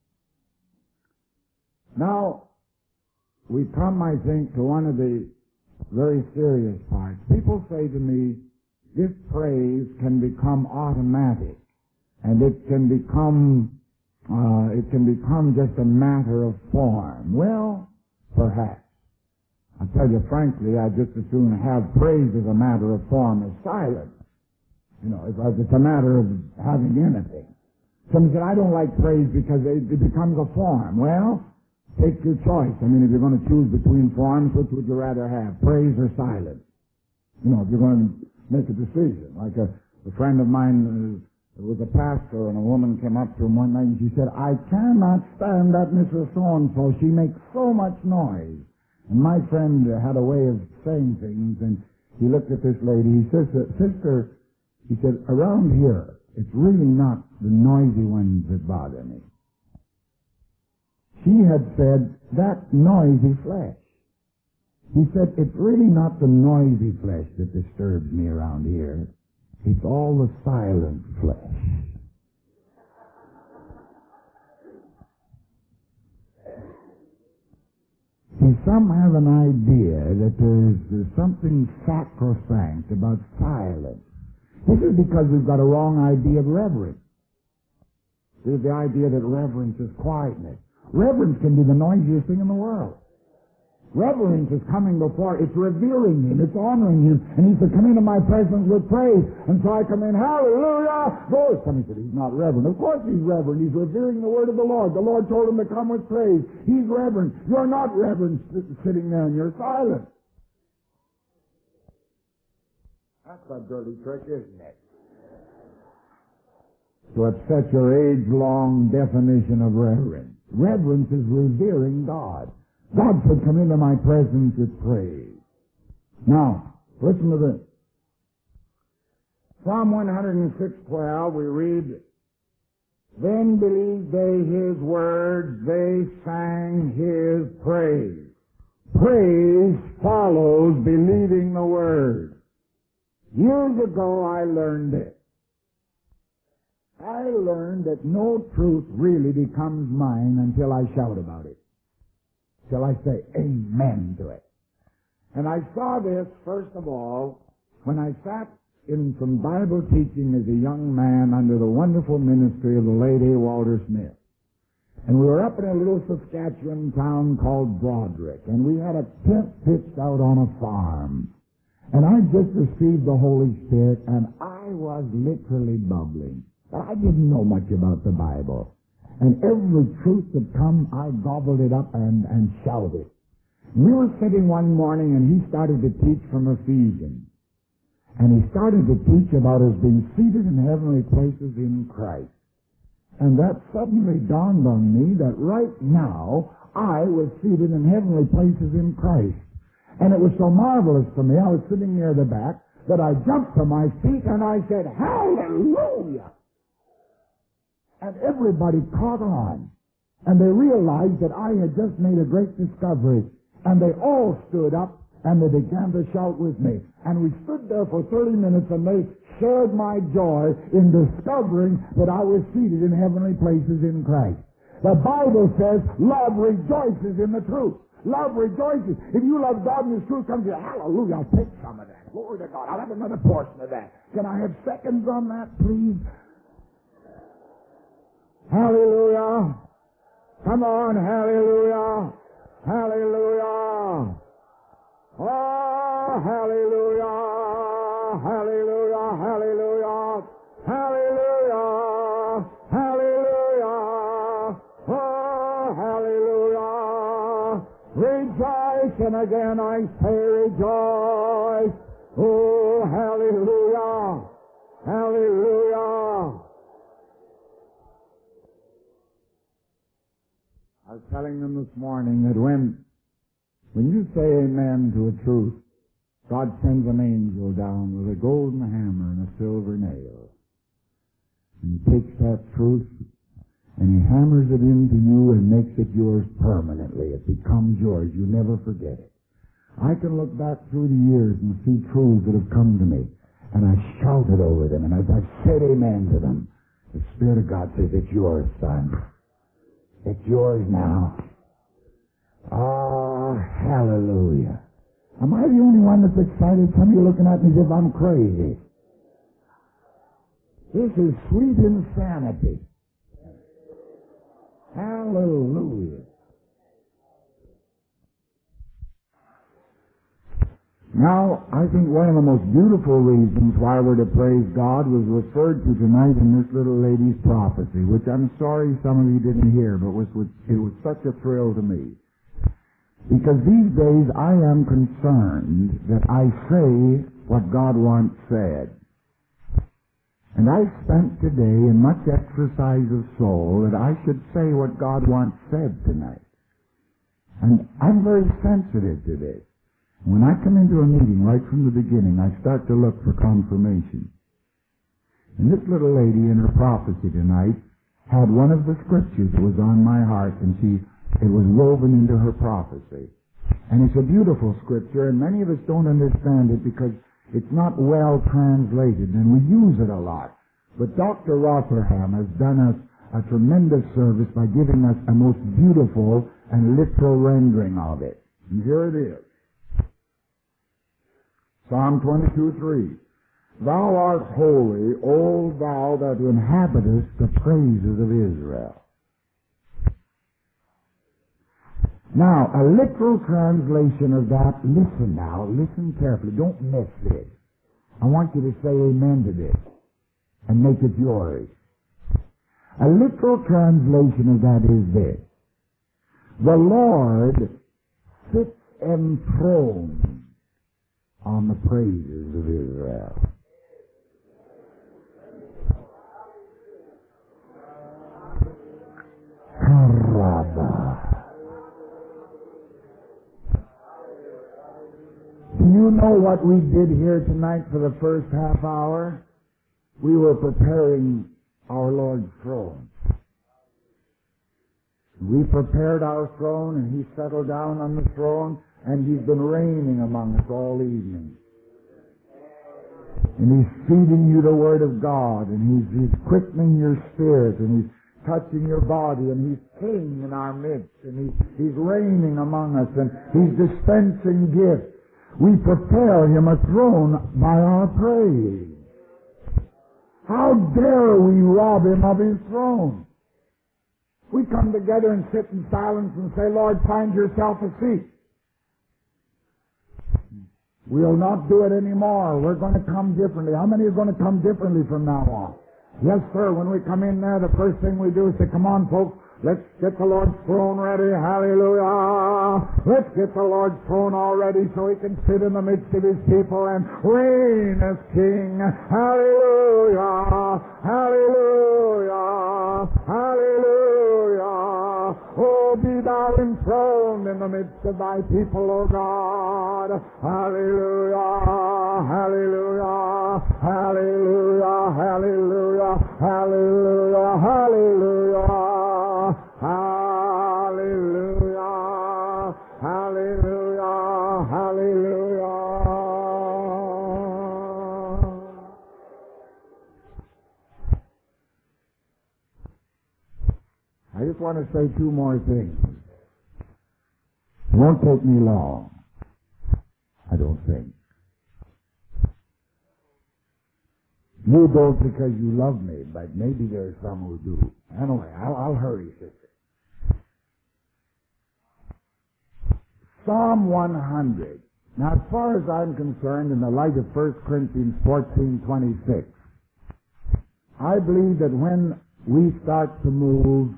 Now, we come, I think, to one of the very serious parts. People say to me, this praise can become automatic, and it can become, uh, it can become just a matter of form. Well, perhaps. I tell you frankly, I'd just as soon have praise as a matter of form as silence. You know, if it's a matter of having anything. Somebody said, I don't like praise because it, it becomes a form. Well, take your choice. I mean, if you're going to choose between forms, which would you rather have, praise or silence? You know, if you're going to make a decision. Like a, a friend of mine uh, was a pastor, and a woman came up to him one night and she said, I cannot stand that Missus So-and-so. She makes so much noise. And my friend uh, had a way of saying things, and he looked at this lady. He says, Sister, he said, around here, it's really not the noisy ones that bother me. She had said, that noisy flesh. He said, it's really not the noisy flesh that disturbs me around here. It's all the silent flesh. See, some have an idea that there's, there's something sacrosanct about silence. This is because we've got a wrong idea of reverence. There's the idea that reverence is quietness. Reverence can be the noisiest thing in the world. Reverence is coming before, it's revering Him, it's honoring Him, and He said, come into my presence with praise. And so I come in, hallelujah, glory. Somebody said, He's not reverent. Of course He's reverent. He's revering the word of the Lord. The Lord told Him to come with praise. He's reverent. You're not reverent sitting there and you're silent. That's a dirty trick, isn't it? To upset your age-long definition of reverence. Reverence is revering God. God said, come into my presence with praise. Now, listen to this. Psalm one oh six, twelve, we read, then believed they His words, they sang His praise. Praise follows believing the word. Years ago I learned it. I learned that no truth really becomes mine until I shout about it. Till I say amen to it. And I saw this, first of all, when I sat in some Bible teaching as a young man under the wonderful ministry of the late A. Walter Smith. And we were up in a little Saskatchewan town called Broderick, and we had a tent pitched out on a farm. And I just received the Holy Spirit, and I was literally bubbling. But I didn't know much about the Bible. And every truth that come, I gobbled it up and, and shouted. We were sitting one morning and he started to teach from Ephesians. And he started to teach about us being seated in heavenly places in Christ. And that suddenly dawned on me that right now I was seated in heavenly places in Christ. And it was so marvelous to me, I was sitting near the back, that I jumped to my feet and I said, hallelujah! And everybody caught on. And they realized that I had just made a great discovery. And they all stood up and they began to shout with me. And we stood there for thirty minutes and they shared my joy in discovering that I was seated in heavenly places in Christ. The Bible says love rejoices in the truth. Love rejoices. If you love God and His truth comes to you, hallelujah, I'll take some of that. Glory to God. I'll have another portion of that. Can I have seconds on that, please? Hallelujah. Come on, hallelujah. Hallelujah. Oh, hallelujah. Hallelujah. Hallelujah. Hallelujah. Hallelujah. Oh, hallelujah. Rejoice, and again I say rejoice. Oh, hallelujah. Hallelujah. I was telling them this morning that when, when you say amen to a truth, God sends an angel down with a golden hammer and a silver nail. And He takes that truth and He hammers it into you and makes it yours permanently. It becomes yours. You never forget it. I can look back through the years and see truths that have come to me, and I shouted over them, and as I said amen to them, the Spirit of God says, it's yours, son. It's yours now. Ah, hallelujah. Am I the only one that's excited? Some of you looking at me as if I'm crazy. This is sweet insanity. Hallelujah. Now, I think one of the most beautiful reasons why we're to praise God was referred to tonight in this little lady's prophecy, which I'm sorry some of you didn't hear, but was, was, it was such a thrill to me. Because these days I am concerned that I say what God once said. And I spent today in much exercise of soul that I should say what God once said tonight. And I'm very sensitive to this. When I come into a meeting right from the beginning, I start to look for confirmation. And this little lady in her prophecy tonight had one of the scriptures that was on my heart, and she, it was woven into her prophecy. And it's a beautiful scripture, and many of us don't understand it because it's not well translated, and we use it a lot. But Doctor Rotherham has done us a tremendous service by giving us a most beautiful and literal rendering of it. And here it is. Psalm twenty-two, three. Thou art holy, O thou that inhabitest the praises of Israel. Now, a literal translation of that, listen now, listen carefully, don't miss this. I want you to say amen to this and make it yours. A literal translation of that is this. The Lord sits enthroned on the praises of Israel. Karaba. Do you know what we did here tonight for the first half hour? We were preparing our Lord's throne. We prepared our throne, and He settled down on the throne, and He's been reigning among us all evening. And He's feeding you the Word of God, and He's, he's quickening your spirit, and He's touching your body, and He's King in our midst, and He's, he's reigning among us, and He's dispensing gifts. We prepare Him a throne by our praise. How dare we rob Him of His throne? We come together and sit in silence and say, Lord, find yourself a seat. We'll not do it anymore. We're going to come differently. How many are going to come differently from now on? Yes, sir. When we come in there, the first thing we do is say, come on, folks, let's get the Lord's throne ready. Hallelujah. Let's get the Lord's throne all ready so He can sit in the midst of His people and reign as King. Hallelujah. Hallelujah. Hallelujah. Oh, be thou enthroned in the midst of thy people, O God. Hallelujah. Hallelujah. Hallelujah. Hallelujah. Hallelujah. Hallelujah. Hallelujah. Hallelujah. Hallelujah. I just want to say two more things. It won't take me long, I don't think. You don't because you love me, but maybe there's some who do. Anyway, I'll, I'll hurry, sister. Psalm one hundred. Now, as far as I'm concerned, in the light of First Corinthians fourteen twenty-six, I believe that when we start to move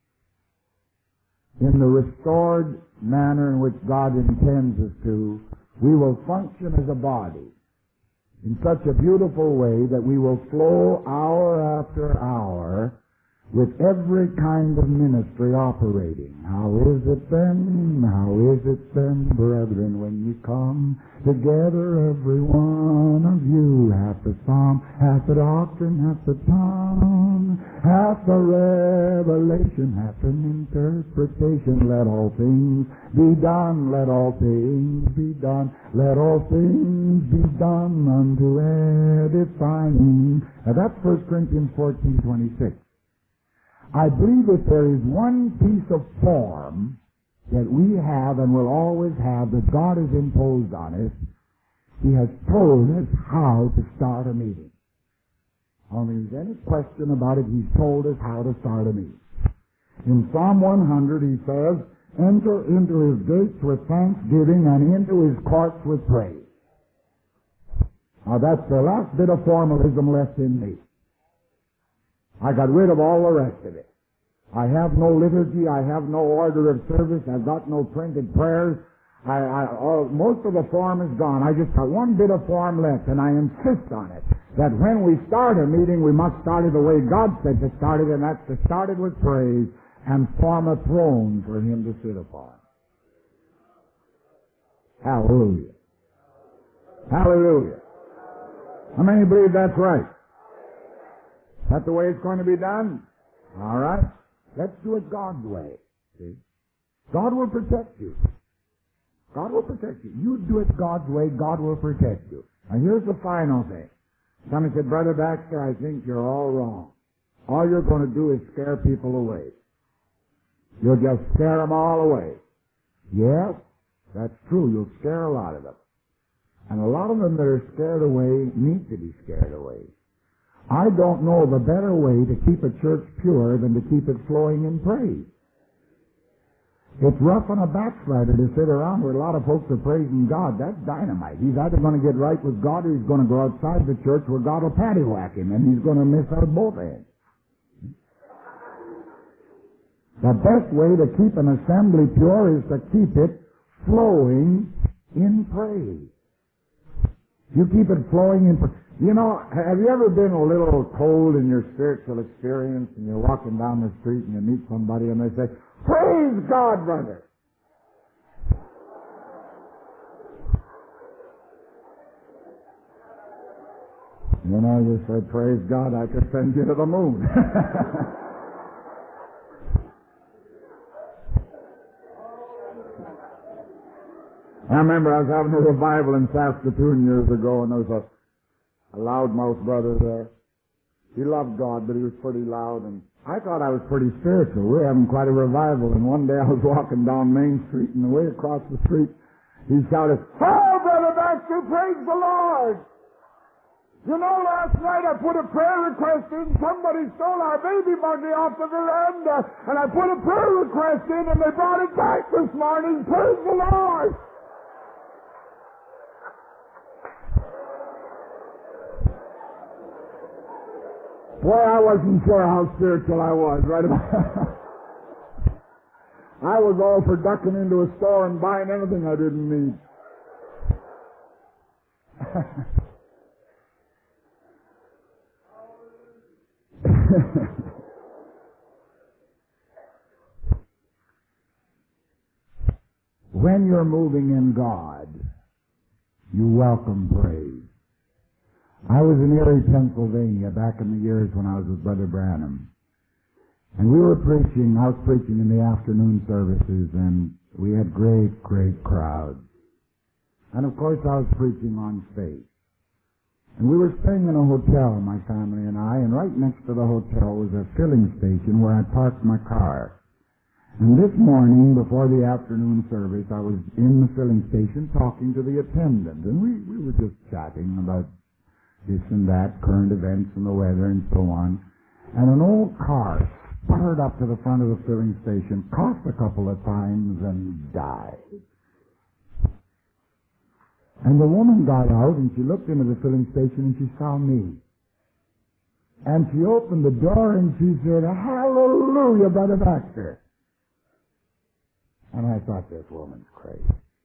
in the restored manner in which God intends us to, we will function as a body in such a beautiful way that we will flow hour after hour with every kind of ministry operating. How is it then, how is it then, brethren, when you come together, every one of you, hath the psalm, hath the doctrine, hath the tongue, hath the revelation, hath an interpretation. Let all things be done, let all things be done, let all things be done unto edifying. Now that's First Corinthians fourteen twenty-six. I believe that there is one piece of form that we have and will always have that God has imposed on us. He has told us how to start a meeting. Only if there's any question about it, He's told us how to start a meeting. In Psalm one hundred, He says, enter into His gates with thanksgiving and into His courts with praise. Now that's the last bit of formalism left in me. I got rid of all the rest of it. I have no liturgy. I have no order of service. I've got no printed prayers. I, I, all, most of the form is gone. I just got one bit of form left, and I insist on it, that when we start a meeting, we must start it the way God said to start it, and that's to start it with praise and form a throne for Him to sit upon. Hallelujah. Hallelujah. How many believe that's right? Is that the way it's going to be done? All right. Let's do it God's way. See? God will protect you. God will protect you. You do it God's way, God will protect you. Now here's the final thing. Somebody said, Brother Baxter, I think you're all wrong. All you're going to do is scare people away. You'll just scare them all away. Yes, That's true. You'll scare a lot of them. And a lot of them that are scared away need to be scared away. I don't know of a better way to keep a church pure than to keep it flowing in praise. It's rough on a backslider to sit around where a lot of folks are praising God. That's dynamite. He's either going to get right with God or he's going to go outside the church where God will paddywhack him, and he's going to miss out both ends. The best way to keep an assembly pure is to keep it flowing in praise. You keep it flowing in praise. You know, have you ever been a little cold in your spiritual experience and you're walking down the street and you meet somebody and they say, "Praise God, brother." You know, you say, "Praise God, I could send you to the moon." I remember I was having a revival in Saskatoon years ago, and there was a, a loudmouth brother there. He loved God, but he was pretty loud, and I thought I was pretty spiritual. We were having quite a revival, and one day I was walking down Main Street, and way across the street, he shouted, "Oh, Brother Baxter, praise the Lord! You know, last night I put a prayer request in. Somebody stole our baby buggy off the veranda, and I put a prayer request in, and they brought it back this morning. Praise the Lord!" Boy, I wasn't sure how spiritual I was, right about I was all for ducking into a store and buying anything I didn't need. When you're moving in God, you welcome praise. I was in Erie, Pennsylvania back in the years when I was with Brother Branham. And we were preaching, I was preaching in the afternoon services, and we had great, great crowds. And of course I was preaching on faith. And we were staying in a hotel, my family and I, and right next to the hotel was a filling station where I parked my car. And this morning, before the afternoon service, I was in the filling station talking to the attendant, and we, we were just chatting about this and that, current events and the weather and so on. And an old car sputtered up to the front of the filling station, coughed a couple of times, and died. And the woman got out and she looked into the filling station and she saw me. And she opened the door and she said, "Hallelujah, Brother Baxter." And I thought, this woman's crazy.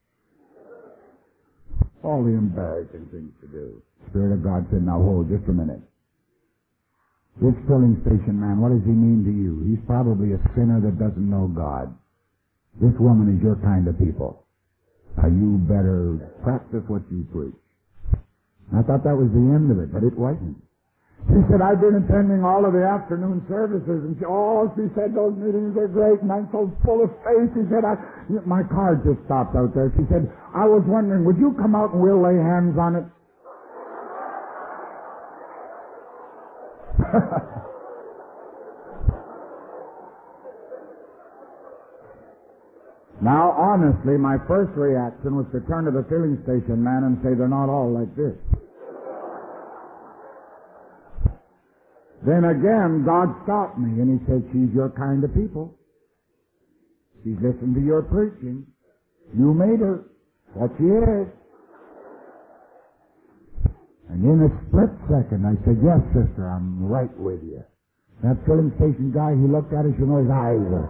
All the embarrassing things to do. Spirit of God said, "Now hold just a minute. This filling station man, what does he mean to you? He's probably a sinner that doesn't know God. This woman is your kind of people. Now you better practice what you preach." I thought that was the end of it, but it wasn't. She said, "I've been attending all of the afternoon services," and she, oh, she said, "those meetings are great, and I'm so full of faith." She said, I, my car just stopped out there. She said, "I was wondering, would you come out and we'll lay hands on it?" Now, honestly, my first reaction was to turn to the filling station man and say, "They're not all like this." Then again, God stopped me and he said, "She's your kind of people. She's listened to your preaching. You made her. What she is." And in a split second, I said, "Yes, sister, I'm right with you." That filling station guy, he looked at us, you know, his eyes were.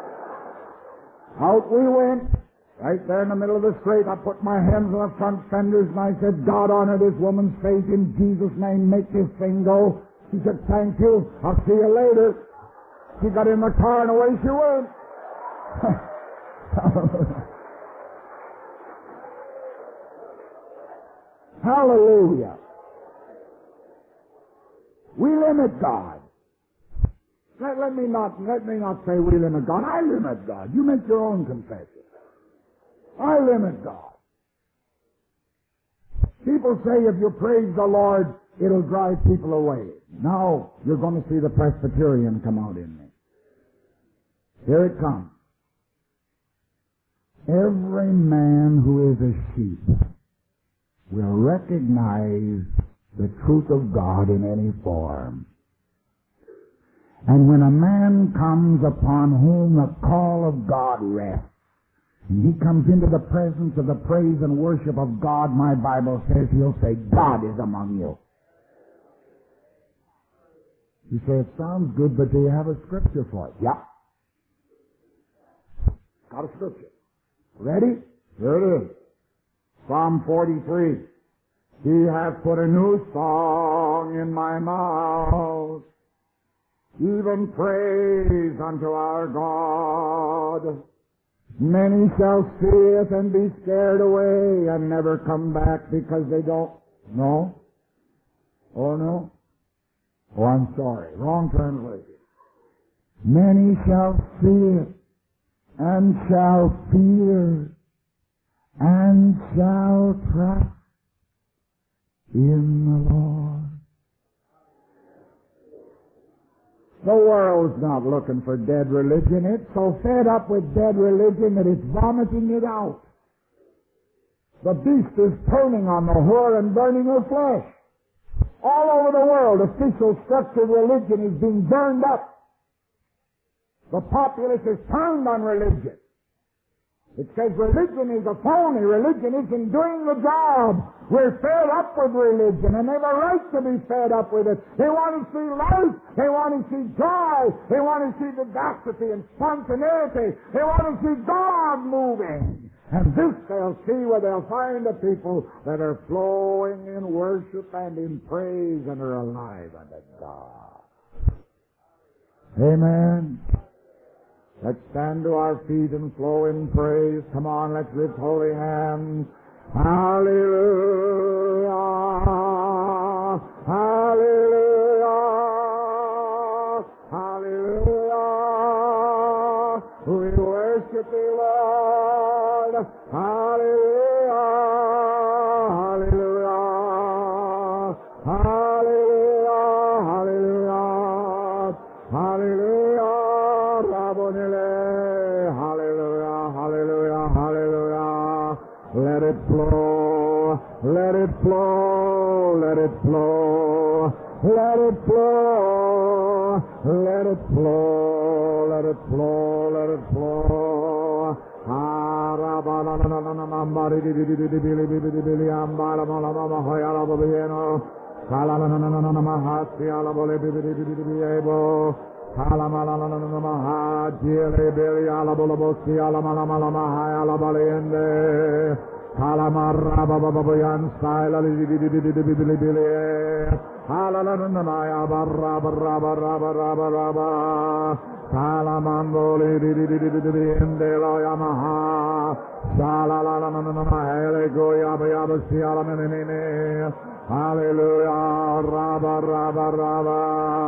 Out we went, right there in the middle of the street. I put my hands on the front fenders and I said, "God, honor this woman's faith in Jesus' name. Make this thing go." She said, "Thank you. I'll see you later." She got in the car and away she went. Hallelujah. We limit God. Let, let me not let me not say we limit God. I limit God. You make your own confession. I limit God. People say if you praise the Lord, it'll drive people away. Now you're going to see the Presbyterian come out in me. Here it comes. every man who is a sheep will recognize the truth of God in any form. And when a man comes upon whom the call of God rests, and he comes into the presence of the praise and worship of God, my Bible says he'll say, God is among you. You say, it sounds good, but do you have a scripture for it? Yep. Got a scripture. Ready? Here it is. Psalm forty-three. He hath put a new song in my mouth, even praise unto our God. Many shall see it and be scared away and never come back because they don't know. Oh no? Oh, I'm sorry. Wrong translation. Many shall see it and shall fear and shall trust in the Lord. The world's not looking for dead religion. It's so fed up with dead religion that it's vomiting it out. The beast is turning on the whore and burning her flesh. All over the world, official structured religion is being burned up. The populace is turned on religion. It says religion is a phony. Religion isn't doing the job. We're fed up with religion, and they have a right to be fed up with it. They want to see life. They want to see joy. They want to see vivacity and spontaneity. They want to see God moving. And this they'll see where they'll find the people that are flowing in worship and in praise and are alive unto God. Amen. Let's stand to our feet and flow in praise. Come on, let's lift holy hands. Hallelujah. Hallelujah. Hallelujah. We worship thee, Lord. Hallelujah. Hallelujah. Hallelujah. Hallelujah. Hallelujah. Hallelujah, hallelujah, hallelujah. Let it flow, let it flow, let it flow, let it flow, let it flow, let it flow, let it flow. Halamalalamaha, Jili Billy Alabolobosi, Alamalamalamaha, Alabaliende, Halamarabababayan, Sila Billy, Halalanamaya, Baraba, Raba, Raba, Raba, Raba, Salamandoli, Indelo Yamaha, Salalanamahele, Goyaba, Yabasi, Alamanine, Hallelujah, Raba, Raba, Raba.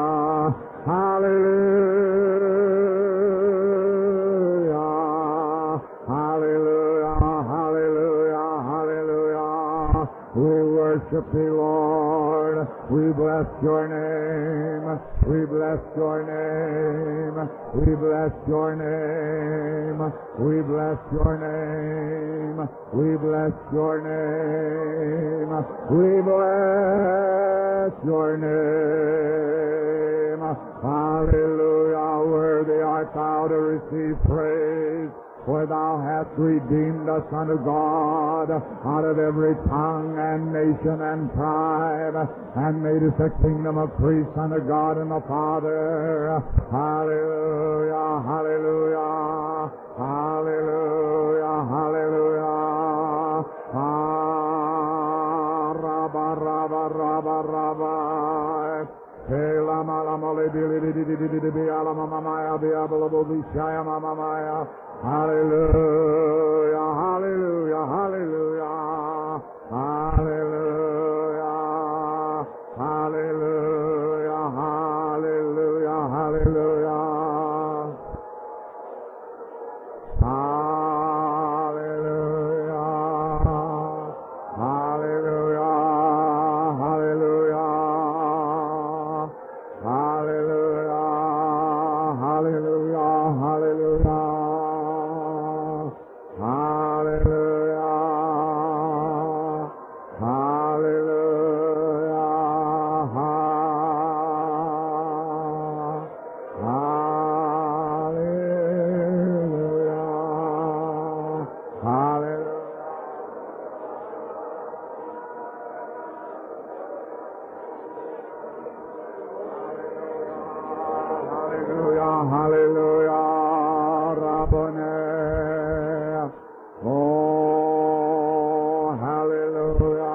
Hallelujah, hallelujah, hallelujah, hallelujah. We worship thee, Lord. We bless your name. We bless your name. We bless your name. We bless your name. We bless your name. We bless your name. Hallelujah, worthy art thou to receive praise, for thou hast redeemed us unto God out of every tongue and nation and tribe, and made us a kingdom of priests unto God and the Father. Hallelujah, hallelujah, hallelujah, hallelujah. Ah, rabba, rabba, rabba, rabba. Hallelujah, hallelujah, hallelujah, hallelujah, hallelujah, hallelujah, hallelujah. Hallelujah, hallelujah, hallelujah. Hallelujah, hallelujah, Rabboni. Oh, hallelujah.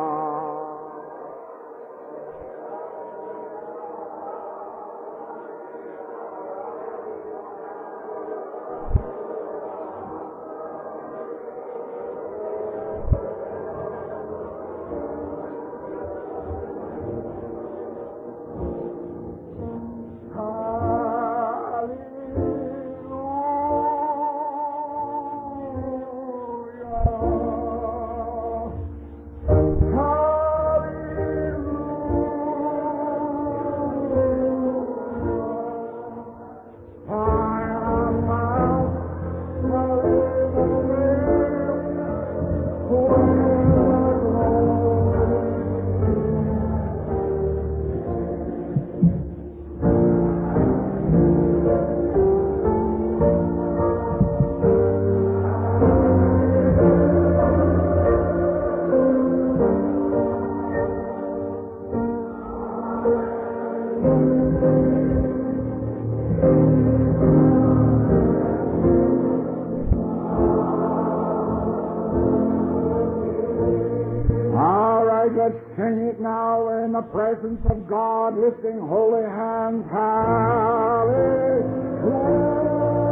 Presence of God, lifting holy hands. Hallelujah.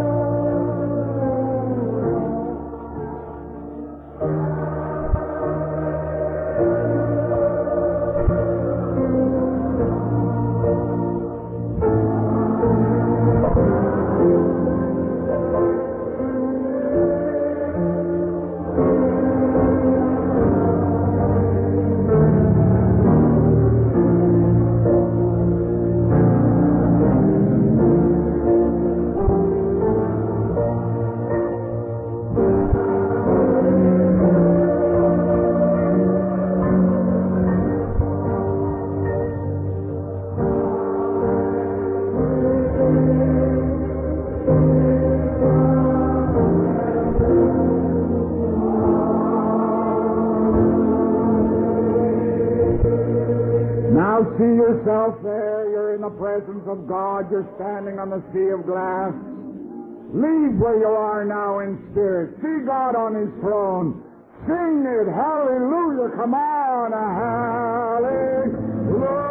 See yourself there. You're in the presence of God. You're standing on the sea of glass. Leave where you are now in spirit. See God on His throne. Sing it. Hallelujah. Come on. Hallelujah.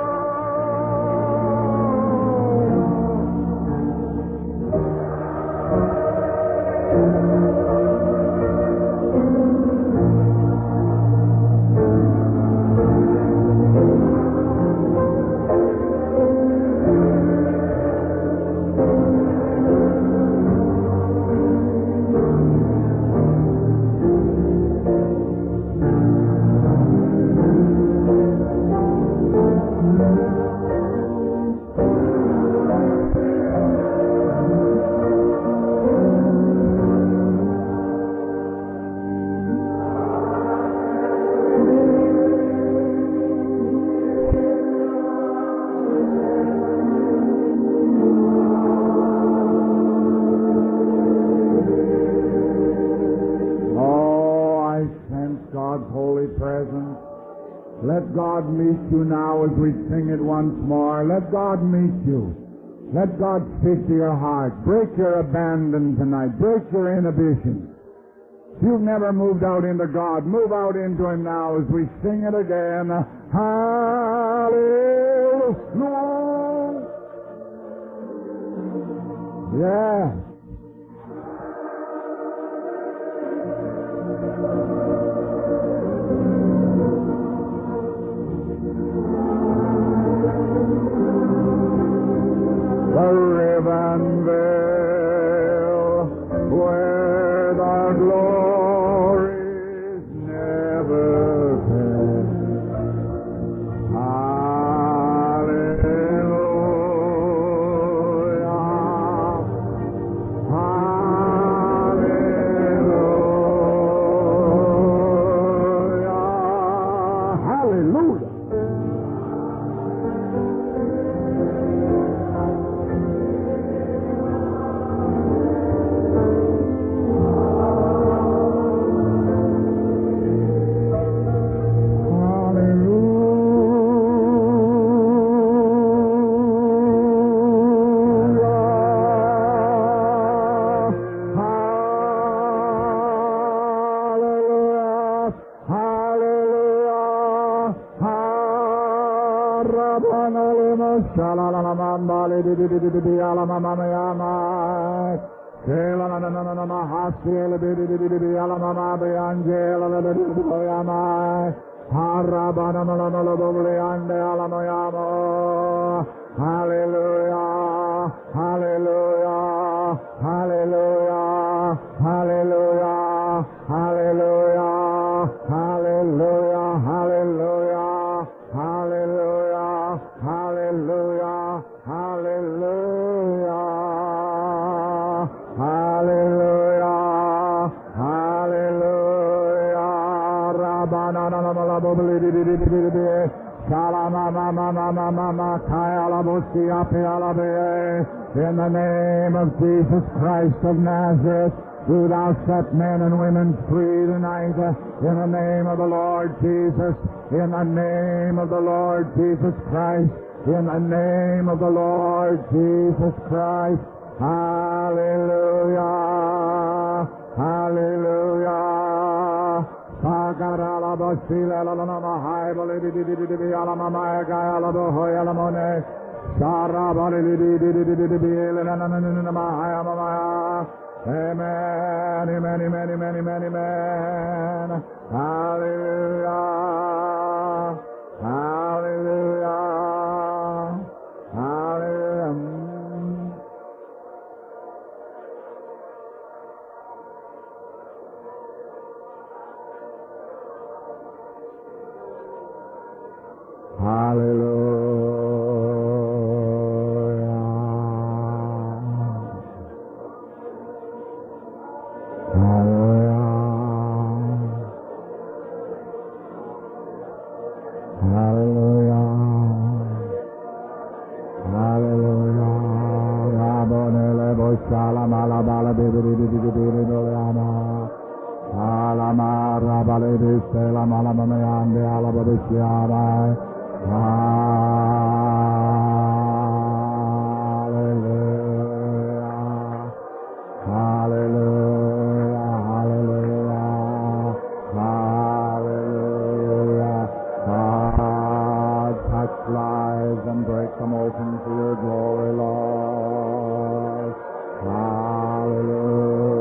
Let God meet you now as we sing it once more. Let God meet you. Let God speak to your heart. Break your abandon tonight. Break your inhibition. If you've never moved out into God, move out into Him now as we sing it again. Hallelujah. Yes. Shalalaman Bali di di di di di Alamama Shalananana Hasil di di di di Alamama Biangela di di Yama Harabana Malabuli and Alamayamo. Hallelujah, hallelujah, hallelujah, hallelujah, hallelujah, hallelujah, hallelujah, hallelujah, hallelujah, hallelujah, hallelujah, hallelujah, Rabbana Malabuli. In the name of Jesus Christ of Nazareth, do thou set men and women free tonight. In the name of the Lord Jesus, in the name of the Lord Jesus Christ, in the name of the Lord Jesus Christ. Hallelujah, hallelujah. Sagarala Basila Lama High Bolidi Alamama Gayala Hoyalamone Sara Balidi Amen, amen, amen, amen, amen, amen. Hallelujah, hallelujah, hallelujah. Hallelujah. Hallelujah. Hallelujah. Hallelujah. Rabonele boshala malabala bibiri bibiri dolama. Alama rabale bisela malama yande alaba bishiara. Hallelujah, hallelujah, hallelujah, hallelujah. God, touch lives and break them open for your glory, Lord. Hallelujah.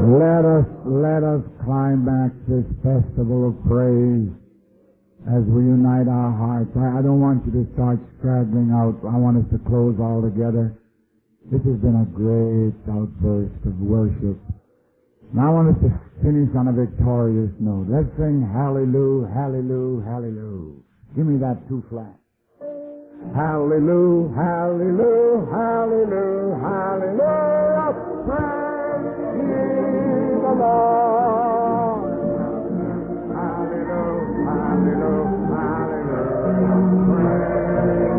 Let us, let us climax this festival of praise as we unite our hearts. I, I don't want you to start straggling out. I want us to close all together. This has been a great outburst of worship. Now I want us to finish on a victorious note. Let's sing hallelujah, hallelujah, hallelujah. Give me that two flat. Hallelujah, hallelujah, hallelujah, hallelujah. Praise ye the Lord. Hallelujah, hallelujah, hallelujah. Praise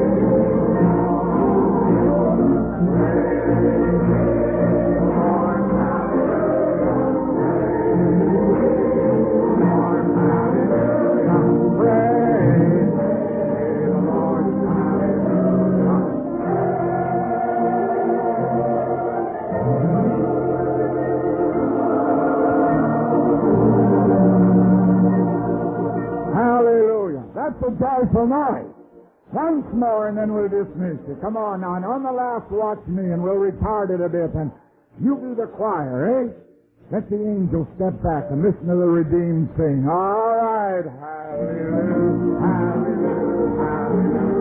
a joyful night. Once more and then we'll dismiss you. Come on now, and on the last watch me and we'll retard it a bit and you be the choir, eh? Let the angels step back and listen to the redeemed sing. All right. Hallelujah, hallelujah, hallelujah.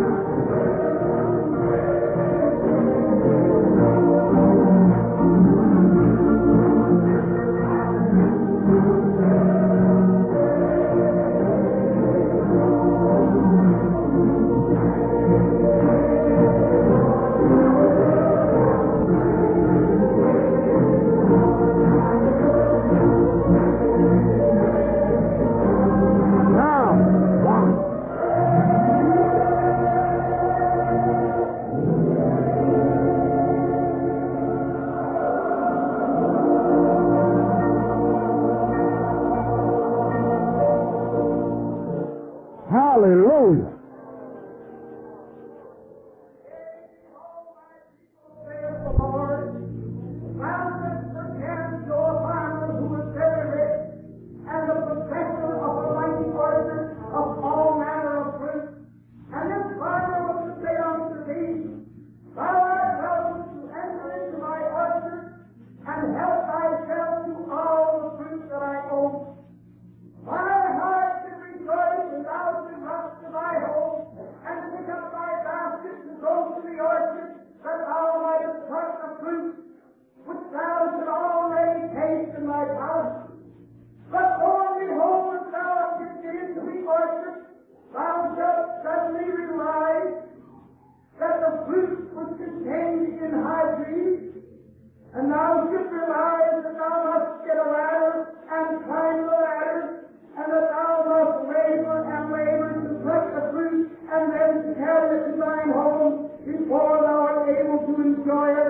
Hallelujah. And thou shouldst realize that thou must get a ladder and climb the ladder, and that thou must labor and labor to pluck the fruit and then to carry it to thine home before thou art able to enjoy it.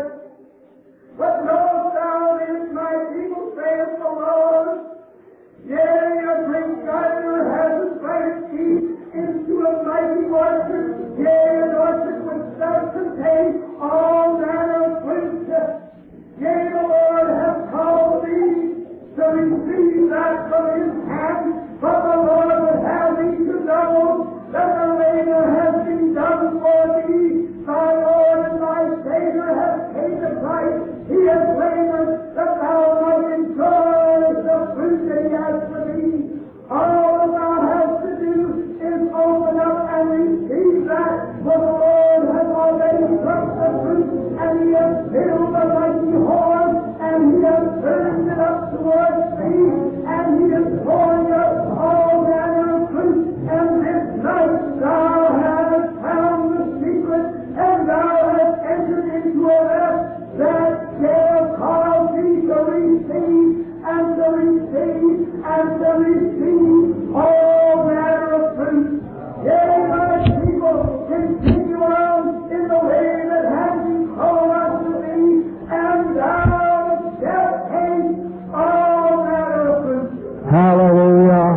But knowest thou this, my people, saith the Lord, yea, a great gardener has planted seed into a mighty orchard, yea, an orchard which does contain all manner of fruit. Yea, the Lord has called thee to receive that from his hand, but the Lord would have thee to know that the labor has been done for thee. Thy Lord and thy Savior has paid the price. He has labored that thou might enjoy the fruit that he has for thee. All that thou hast to do is open up and receive that, for the Lord has already plucked the fruit, and he has filled the mighty horn, and he has turned it up towards thee, and he is pouring up all manner of fruit, and this night thou hast found the secret, and thou hast entered into a rest that shall cause thee to receive, and to receive, and to receive all manner of fruit. Yea, my people, continue on in the way that has been called unto thee, and thou shalt taste all manner of fruit. Hallelujah,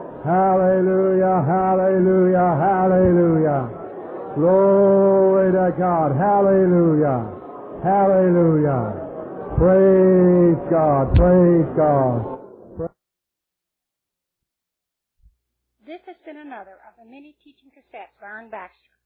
hallelujah, hallelujah, hallelujah. Glory to God, hallelujah, hallelujah. Praise God, praise God. This has been another of the many teaching cassettes by Aaron Baxter.